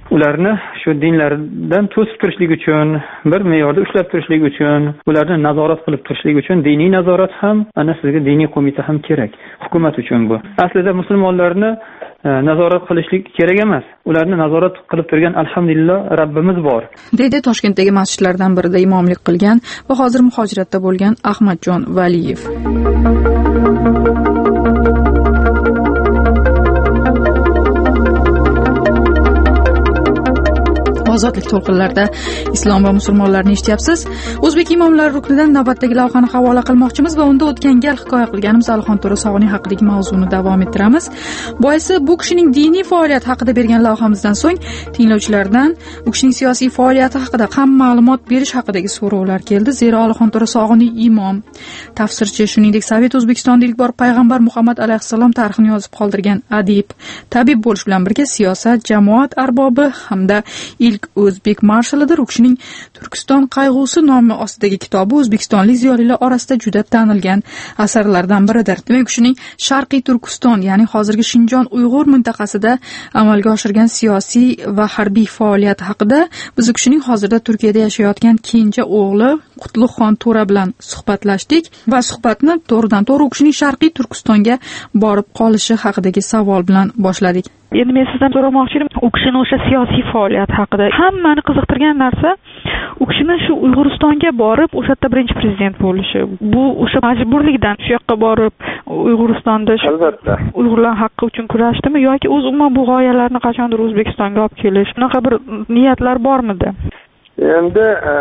ularni shu dinlaridan to'sib turishlik uchun, bir me'yorda ushlab turishlik uchun, ularni nazorat qilib turishlik uchun diniy nazorat ham, ana sizga diniy qo'mita ham kerak. Hukumat uchun bu. Aslida musulmonlarni nazorat qilishlik kerak emas. Ularni nazorat qilib turgan alhamdulillah Rabbimiz bor. Deydi Toshkentdagi masjidlardan birida imomlik qilgan va hozir muhojiratda bo'lgan Ahmadjon Valiyev. Ozodlik to'lqinlarida islom va musulmonlarni eshityapsiz. O'zbek imomlari ruknidan navbatdagi lavhani havola qilmoqchimiz va unda o'tgan gal hikoya qilganimiz Alixon To'rasog'ning haqidagi mavzuni davom ettiramiz. Boisi bu kishining diniy faoliyati haqida bergan lavhamizdan so'ng tinglovchilardan bu kishining siyosiy faoliyati haqida ham ma'lumot berish haqidagi so'rovlar keldi. Zero Alixon To'rasog'ning imom, tafsirchi, shuningdek Sovet O'zbekistonda ilk bor payg'ambar Muhammad alayhissalom tarixini yozib qoldirgan adib, tabib bo'lish bilan birga siyosat, jamoat arbobi hamda ilk o'zbek marshalidir. U kishining Turkiston qayg'usi nomi ostidagi kitobi o'zbekistonlik ziyolilar orasida juda tanilgan asarlardan biridir. Demak, u kishining Sharqiy Turkiston, ya'ni hozirgi Shinjon Uyg'ur mintaqasida amalga oshirgan siyosiy va harbiy faoliyati haqida biz u kishining hozirda Turkiyada yashayotgan kenja o'g'li Qutlug'xon To'ra bilan suhbatlashdik va suhbatni to'g'ridan-to'g'ri u kishining Sharqiy Turkistonga borib qolishi haqidagi savol bilan boshladik. Endi men sizdan so'ramoqchi edim, u kishining o'sha siyosiy faoliyati haqida. Hammani qiziqtirgan narsa u kishining shu Uyg'uristonga borib, o'sha yerda birinchi prezident bo'lishi. Bu o'sha majburlikdan shu yoqqa borib, Uyg'uristonda albatta Uyg'urlar haqqi uchun kurashdimi yoki o'zi umuman bu g'oyalarni qachondir O'zbekistonga olib kelish, shunaqa bir niyatlar bormidi? Endi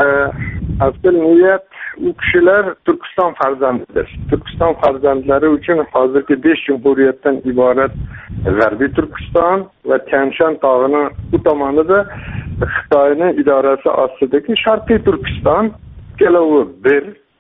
asl niyat u kishilar Turkiston farzandidir. Turkiston farzandlari uchun hozirgi 5 jumhuriyatdan iborat G'arbiy Turkiston va Tian-Shan tog'ini bu tomonida Xitoyning idorasi ostidagi Sharqiy Turkiston kelavi bir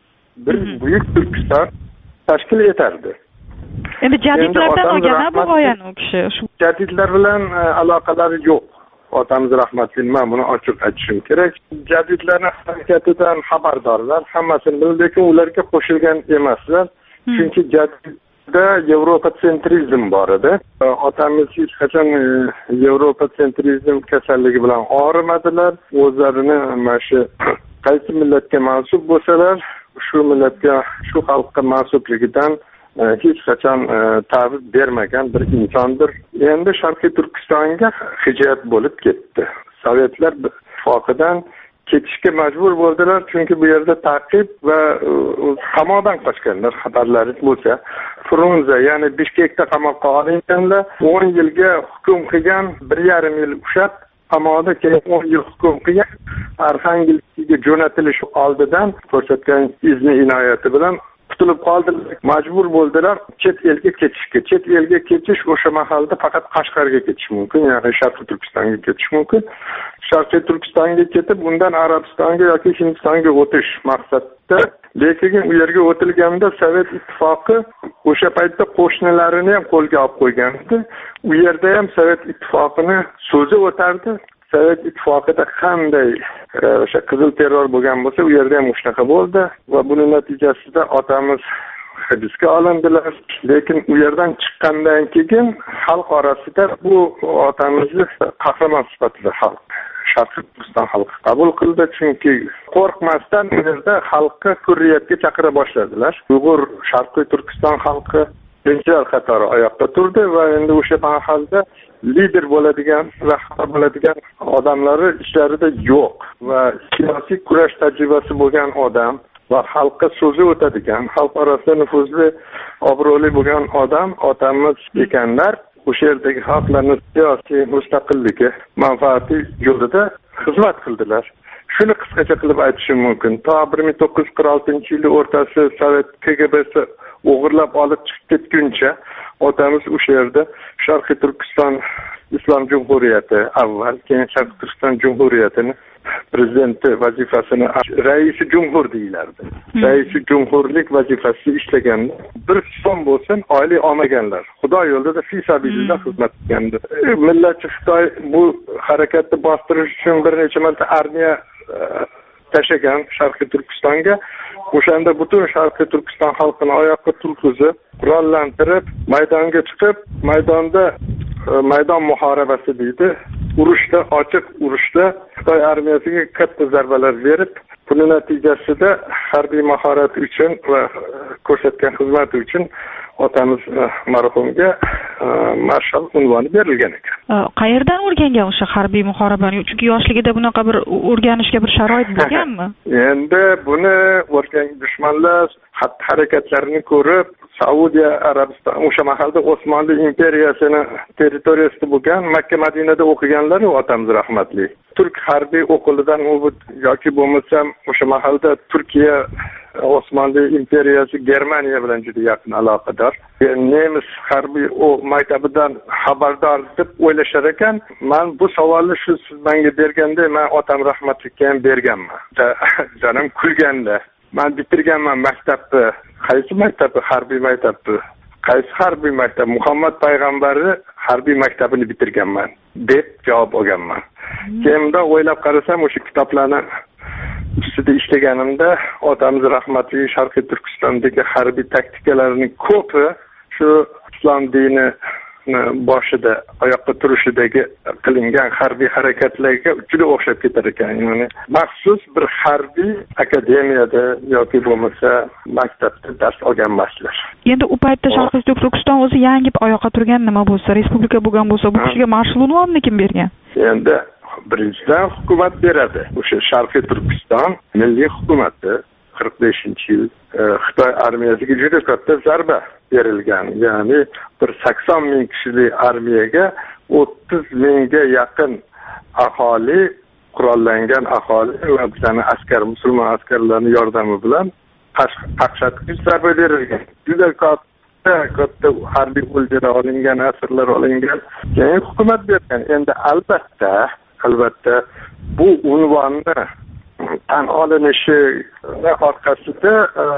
buyuk Turkiston tashkil etardi. Endi jadidlardan olgan bu g'oyani u kishi. Jadidlar bilan aloqalari yo'q. Otamiz rahmatli, men buni ochiq aytishim kerak. Jadidlarning harakatidan xabardorlar, hammasini biladi, lekin ularga qo'shilgan emaslar. Chunki jadidda Yevropa sentrizm bor edi. Otamiz hech qachon Yevropa sentrizm kasalligi bilan og'rimadilar. O'zlarini mana shu qaysi millatga mansub bo'lsalar, shu millatga, shu xalqqa mansubligidan hech qachon ta'rif bermagan bir insondir. Endi Sharqiy Turkistonga hijrat bo'lib ketdi. Sovetlar ittifoqidan ketishga majbur bo'ldilar, chunki bu yerda ta'qib va qamoqdan qochganlar xabarlaringiz bo'lsa, Frunze, ya'ni Bishkekda qamoqqa olinganlar, 10 yilga hukm qilgan, 1,5 yil ushlab qamoqda keyin 10 yil hukm qilgan, Arxangelskga jo'natilish oldidan ko'rsatgan izni inoyati bilan qutulib qoldilar, majbur bo'ldilar chet elga ketishga. Chet elga ketish o'sha mahalda faqat Qashqarga ketish mumkin, ya'ni Sharqiy Turkistonga ketish mumkin. Sharqiy Turkistonga ketib, undan Arabistonga yoki Hindistonga o'tish maqsadda, lekin u yerga o'tilganda Sovet ittifoqi o'sha paytda qo'shnilarini ham qo'lga olib qo'ygan edi. U yerda ham Sovet ittifoqining so'zi o'tardi. Sovet ittifoqida qanday o'sha qizil terror bo'lgan bo'lsa, u yerda ham shunaqa bo'ldi va buning natijasida otamiz hibsga olindilar. Lekin u yerdan chiqqandan keyin xalq orasida bu otamizni qahramon sifatida xalq, Sharqiy Turkiston xalqi qabul qildi, chunki qo'rqmasdan u yerda xalqni hurriyatga chaqira boshladilar. Uyg'ur Sharqiy Turkiston xalqi birinchilar qatori oyoqqa turdi va endi o'sha mahalda lider bo'ladigan, rahbar bo'ladigan odamlari ishlarida yo'q va siyosiy kurash tajribasi bo'lgan odam va xalqqa so'zi o'tadigan, xalq orasida nufuzli, obro'li bo'lgan odam otamiz ekanlar. O'sha yerdagi xalqlarning siyosiy mustaqilligi, manfaati yo'lida xizmat qildilar. Shuni qisqacha qilib aytishim mumkin. To 1946-yil o'rtasi Sovet KGB'si o'g'irlab olib chiqib ketguncha otamiz o'sha yerda Sharqiy Turkiston Islom Jumhuriyati avval, keyin Sharqiy Turkiston Jumhuriyatini prezidenti vazifasini raisi jumhur deyilardi. Raisi jumhurlik vazifasida ishlaganda bir son bo'lsin oylik olmaganlar. Xudo yo'lida fi sabilillah xizmat qilgandi. Millatchi Xitoy bu harakatni bostirish uchun bir necha marta armiya tashagan Sharqiy Turkistonga. O'shanda butun Sharqiy Turkiston xalqini oyoqqa turg'izib, qurollantirib, maydonga chiqib, maydonda maydon muharabasi deydi. urushda, ochiq urushda Xitoy armiyasiga katta zarbalar berib, buni natijasida harbiy mahorati uchun va ko'rsatgan xizmati uchun otamiz marhumga marshal unvoni berilgan ekan. Qayerdan o'rgangan o'sha harbiy muhorabani? Chunki yoshligida bunaqa bir o'rganishga bir sharoit bo'lganmi? Endi buni dushmanlar xatti-harakatlarini ko'rib, Saudiya Arabiston o'sha mahalda Osmonli imperiyasini territoriyasida bo'lgan Makka Madinada o'qiganlar otamiz rahmatli. Turk harbiy o'qulidan yoki bo'lmasa o'sha mahalda Turkiya Osmonli imperiyasi Germaniya bilan juda yaqin aloqador. Nemis harbiy maktabidan xabardor deb o'ylashar ekan. Men bu savolni siz menga berganda men otam rahmatlikka ham berganman. Jonim kulganda. Men bitirganman maktabni. Qaysi maktabni? Harbiy maktabni. Qaysi harbiy maktab? Muhammad payg'ambarni harbiy maktabini bitirganman deb javob olganman. Keyinda o'ylab qarasam o'sha kitoblarni ustida ishlaganimda otamiz rahmatli Sharqiy Turkistondagi harbiy taktikalarning ko'pi shu islom dini boshida oyoqqa turishidagi qilingan harbiy harakatlarga juda o'xshab ketar ekan. Ya'ni maxsus bir harbiy akademiyada yoki bo'lmasa maktabda dars olgan emaslar. Endi u paytda Sharqiy Turkiston o'zi yangi oyoqqa turgan nima bo'lsa, respublika bo'lgan bo'lsa, bu kishiga marshal unvonini kim bergan? Endi birinchidan hukumat beradi. O'sha Sharqiy Turkiston milliy hukumati 45-yil Xitoy armiyasiga juda katta zarba berilgan. Ya'ni bir 80 ming kishilik armiyaga 30 mingga yaqin aholi, qurollangan aholi va bizning askar, musulmon askarlarning yordami bilan qaqshatqich zarba berilgan. Juda katta harbiy o'ljalar olingan, asirlar olingan. Keyin hukumat bergan. Endi albatta bu unvonni tan olinishi orqasida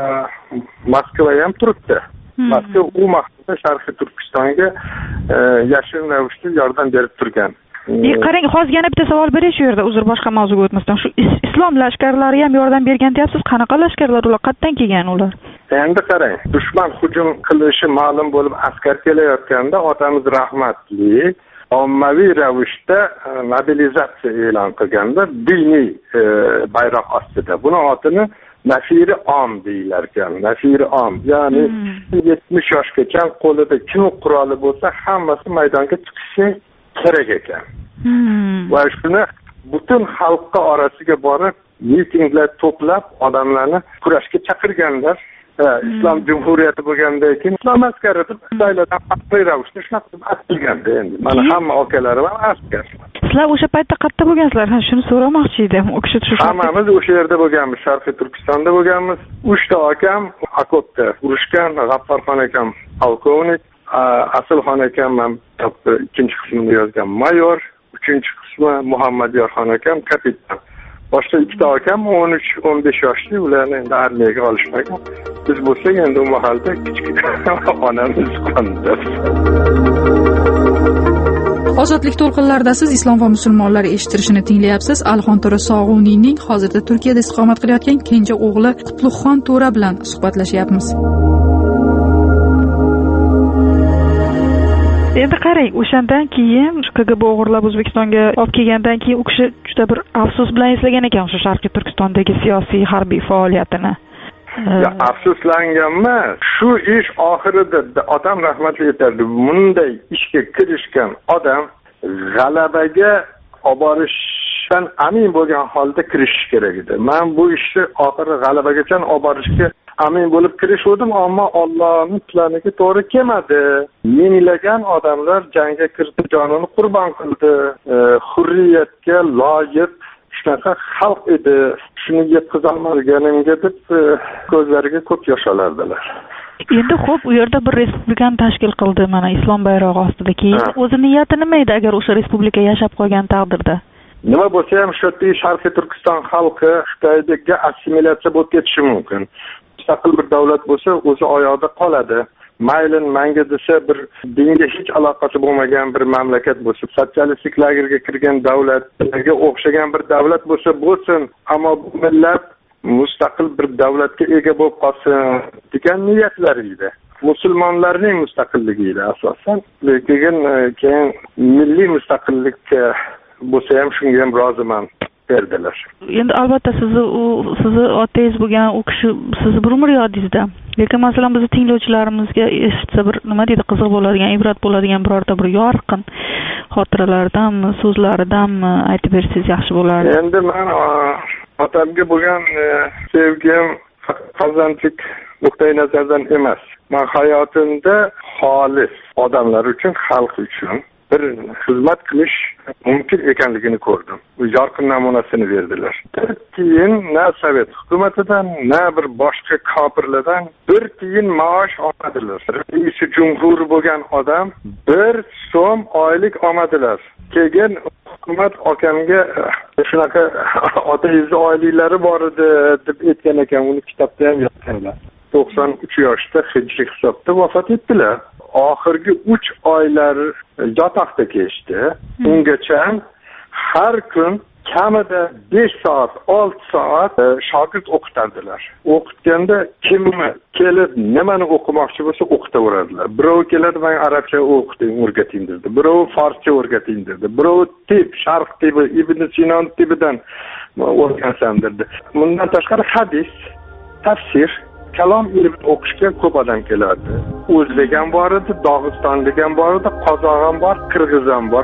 Moskva ham turibdi. Moskva u maqsadda Sharqiy Turkistonga yashin ravishda yordam berib turgan. Qarang, hozir yana bitta savol berish shu yerda, uzr, boshqa mavzuga o'tmasdan. Shu islom lashkarlari ham yordam bergan deyapsiz. Qanaqa lashkarlar ular? Qayerdan kelgan ular? Endi qarang, dushman hujum qilishi ma'lum bo'lib askar kelayotganda otamiz rahmatli ommaviy ravishda mobilizatsiya e'lon qilganda diniy bayroq ostida. Buni otini nafiri om deyilar ekan. Nafiri om. Ya'ni 70 yoshgacha qo'lida kim quroli bo'lsa, hammasi maydonga chiqishi kerak ekan. Va shuni butun xalqqa orasiga borib, mitinglar to'plab, odamlarni kurashga chaqirganlar. Islom Jumhuriyati bo'lgandan keyin islom askari deb Xitoylardan qat'iy ravishda shunaqa deb atilganda endi. Mana hamma akalarim ham askar. Sizlar o'sha paytda qayerda bo'lgansizlar? Ha, shuni so'ramoqchi edim. U kishi tushib. Hammamiz o'sha yerda bo'lganmiz, Sharqiy Turkistonda bo'lganmiz. 3 ta akam okopda urushgan, G'affarxon akam polkovnik, Asilxon akam men ikkinchi qismini yozgan mayor, uchinchi qismi Muhammadyorxon akam kapitan. Boshqa ikkita akam 13-15 yoshli, ularni endi armiyaga olishmagan. Biz bo'lsak endi u mahalda kichkina onamiz qonda. Ozodlik to'lqinlarida siz islom va musulmonlar eshittirishini tinglayapsiz. Alxon To'ra Sog'uniyning hozirda Turkiyada istiqomat qilayotgan kenja o'g'li Qutlug'xon To'ra bilan suhbatlashyapmiz. Endi qarang, o'shandan keyin KGB o'g'irlab O'zbekistonga olib kelgandan keyin u kishi juda bir afsus bilan eslagan ekan o'sha Sharqiy Turkistondagi siyosiy harbiy faoliyatini. Afsuslanganmi? Shu ish oxirida odam rahmatli aytardi. Bunday ishga kirishgan odam g'alabaga olib borishdan amin bo'lgan holda kirishish kerak edi. Men bu ishni oxiri g'alabagacha olib borishga amin bo'lib kirishdim, ammo Allohning planiga to'g'ri kelmadi. Minglagan odamlar jangga kirdi, jonini qurbon qildi. Hurriyatga loyiq shunaqa xalq edi. Shuni yetkazolmaganimga deb ko'zlariga ko'p yosh olardilar. Endi xo'p, u yerda bir respublikani tashkil qildi, mana islom bayrog'i ostida. Keyin o'zi niyati nima edi agar o'sha respublika yashab qolgan taqdirda? Nima bo'lsa ham shu Sharqiy Turkiston xalqi Xitoydagi assimilyatsiya bo'lib ketishi mumkin. Mustaqil bir davlat bo'lsa, o'zi oyoqda qoladi. Mayli menga desa bir dinga hech aloqasi bo'lmagan bir mamlakat bo'lsa, sotsialistik lagerga kirgan davlatga o'xshagan bir davlat bo'lsa bo'lsin, ammo bu millat mustaqil bir davlatga ega bo'lib qolsin degan niyatlar edi. Musulmonlarning mustaqilligi edi asosan. Lekin keyin milliy mustaqillikka bo'lsa ham shunga ham roziman berdilar. Endi albatta sizni otangiz bo'lgan u kishi sizni bir umr yodingizda. Lekin masalan bizni tinglovchilarimizga eshitsa bir nima deydi, qiziq bo'ladigan, ibrat bo'ladigan birorta bir yorqin xotiralaridanmi, so'zlaridanmi aytib bersangiz yaxshi bo'lardi. Endi men otamga bo'lgan sevgim farzandlik nuqtai nazardan emas. Men hayotimda xolis odamlar uchun, xalq uchun bir xizmat qilish mumkin ekanligini ko'rdim. Bu yorqin namunasini berdilar. Bir tiyin na sovet hukumatidan, na bir boshqa kofirlardan bir tiyin maosh olmadilar. Reis jumhur bo'lgan odam 1 so'm oylik olmadilar. Keyin hukumat akamga shunaqa otangizni oyliklari bor edi deb aytgan ekan, uni kitobda ham yozganlar. 93 yoshda hijriy hisobda vafot etdilar. Oxirgi 3 oylar yotoqda kechdi. Ungacha har kun kamida 5 soat, 6 soat shogird o'qitardilar. O'qitganda kim kelib nimani o'qimoqchi bo'lsa o'qitaveradilar. Birov keladi, men arabcha o'rgating dedi. Birov forscha o'rgating dedi. Birov tib, sharq tibi, Ibn Sino tibidan o'rgansam dedi. Bundan tashqari hadis, tafsir, kalom ilmi o'qishga ko'p odam kelardi. O'zbek ham bor edi, Dog'istonlik ham bor edi, Qozoq ham bor, Qirg'iz ham bor.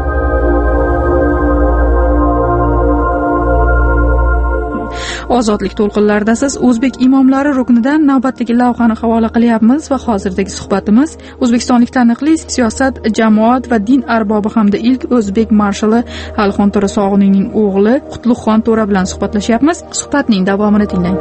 Ozodlik to'lqinlarida siz o'zbek imomlari ruknidan navbatdagi lavhani havola qilyapmiz va hozirdagi suhbatimiz o'zbekistonlik taniqli siyosat, jamoat va din arbobi hamda ilk o'zbek marshali Alixon To'ra Sog'iniyning o'g'li Qutlug'xon To'ra bilan suhbatlashyapmiz. Suhbatning davomini tinglang.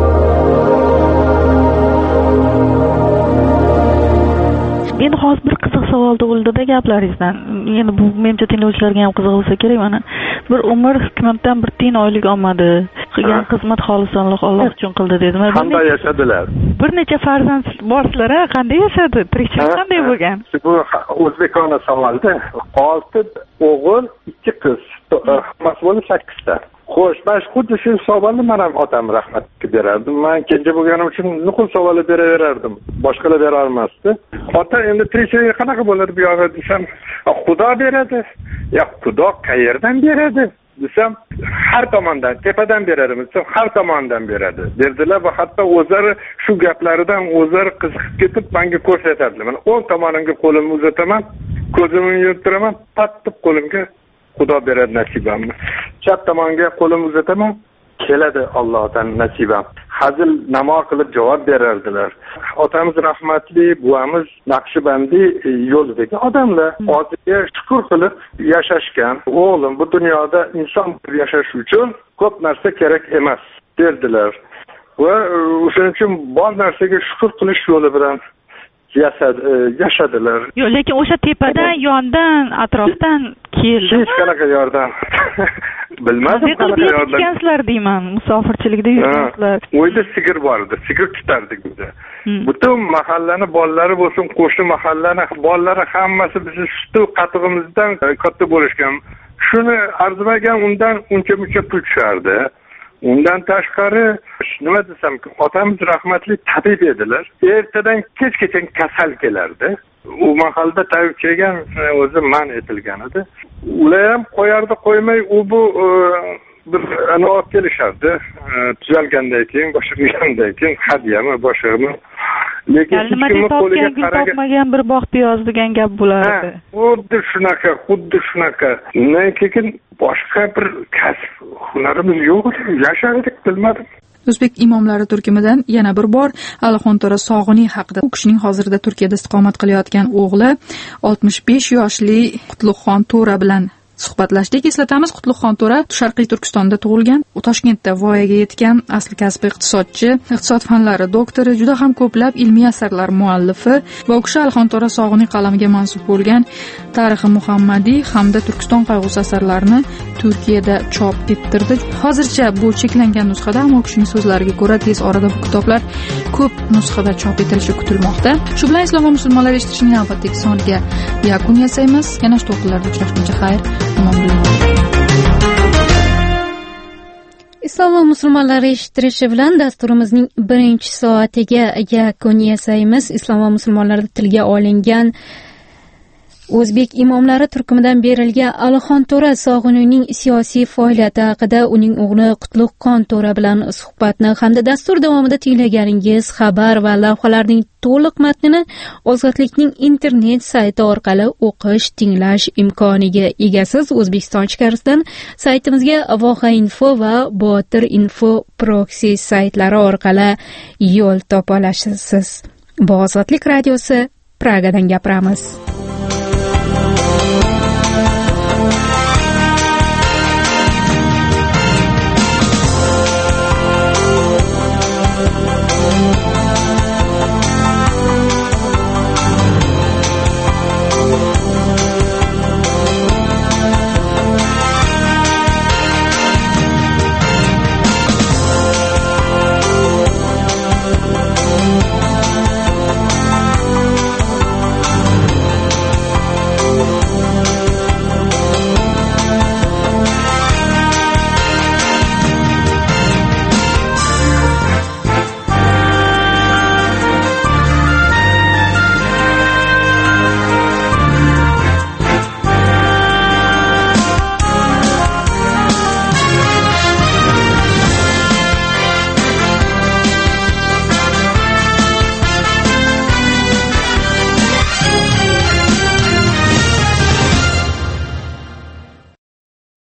Endi hozir bir qiziq savol tug'ildi-da gaplaringizdan. Endi bu menimcha tinglovchilarga ham qiziq bo'lsa kerak. Mana bir umr hukumatdan bir tiyin oylik olmadi. Qilgan xizmat xolisonlik Alloh uchun qildi dedi. Qanday yashadilar? Bir necha farzand borsizlar, qanday yashadi? Tirikchilik qanday bo'lgan? Bu o'zbekona savolda 6 o'g'il, 2 qiz. Hammasi bo'lib 8 ta. Xo'sh, mana xuddi shu savolni men ham otam rahmatga berardim. Men kenja bo'lganim uchun nuqul savolni beraverardim. Boshqalar bera olmasdi. Ota endi tirikchilik qanaqa bo'ladi bu yo'g'i desam, Xudo beradi. Ya Xudo qayerdan beradi? Desam, har tomondan, tepadan beradi, desam, har tomondan beradi. Derdilar va hatto o'zlari shu gaplaridan o'zlari qiziqib ketib menga ko'rsatadilar. Men o'ng tomonimga qo'limni uzataman, ko'zimni yumib turaman, patib qo'limga Xudo beradi nasibamni. Chap tomonga qo'limni uzataman, keladi Allohdan nasibam. Hazil namo qilib javob berardilar. Otamiz rahmatli, buvamiz Naqshbandi yo'lidagi odamlar. O'ziga shukr qilib yashashgan. O'g'lim, bu dunyoda inson yashash uchun ko'p narsa kerak emas, derdilar. Va o'shaning uchun bor narsaga shukr qilish yo'li bilan yashadilar. Yo'q, lekin o'sha tepadan, yondan, atrofdan keldi. Hech qanaqa yordam bilmadim, qanaqa yordam ketgansizlar deyman, musofirchilikda yurgansizlar. O'yda sigir bor edi, sigir tutardik biz. Butun mahallani bolalari bo'lsin, qo'shni mahallani bolalari hammasi bizni suti qatig'imizdan katta bo'lishgan. Shuni arzimagan undan uncha-muncha pul tushardi. Undan tashqari nima desam, otamiz rahmatli tabib edilar. Ertadan kechgacha kasal kelardi. U mahallada tabib kelgan o'zi man etilgan edi. Ular ham qo'yardi, qo'ymay u bu bir olib kelishardi. Tuzalgandan keyin, boshqargandan keyin hadyami, boshqami. Lekin nima deb topgan, gul topmagan bir bog' piyoz degan gap bo'lardi. Xuddi shunaqa. Keyin boshqa bir kasb, hunarimiz yo'q edi, yashardik, bilmadim. O'zbek imomlari turkumidan yana bir bor Alixon To'ra Sog'iniy haqida. U kishining hozirda Turkiyada istiqomat qilayotgan o'g'li 65 yoshli Qutlug'xon To'ra bilan suhbatlashdik. Eslatamiz, Qutlug'xon To'ra Sharqiy Turkistonda tug'ilgan, Toshkentda voyaga yetgan asli kasbi iqtisodchi, iqtisod fanlari doktori, juda ham ko'plab ilmiy asarlar muallifi va u kishi Alixon To'ra Sog'iniy qalamiga mansub bo'lgan Tarixi Muhammadiy hamda Turkiston qayg'usi asarlarini Turkiyada chop ettirdi. Hozircha bu cheklangan nusxada, ammo u kishining so'zlariga ko'ra tez orada bu kitoblar ko'p nusxada chop etilishi kutilmoqda. Shu bilan Islom va musulmonlar eshitishning navbatdagi soniga yakun yasaymiz. Yana shu to'qqilarda uchrashguncha xayr. Islom va musulmonlar eshittirishi bilan dasturimizning birinchi soatiga yakun yasaymiz. Islom va musulmonlarda tilga olingan O'zbek imomlari turkumidan berilgan Alixon To'ra Sog'inuyning siyosiy faoliyati haqida uning o'g'li Qutlug'xon To'ra bilan suhbatni hamda dastur davomida tinglaganingiz xabar va lavhalarning to'liq matnini Ozodlikning internet sayti orqali o'qish, tinglash imkoniga egasiz. O'zbekiston ichkarisidan saytimizga Voha.info va Botir.info proxy saytlari orqali yo'l topa olasiz. Bu Ozodlik radiosi, Pragadan gapiramiz.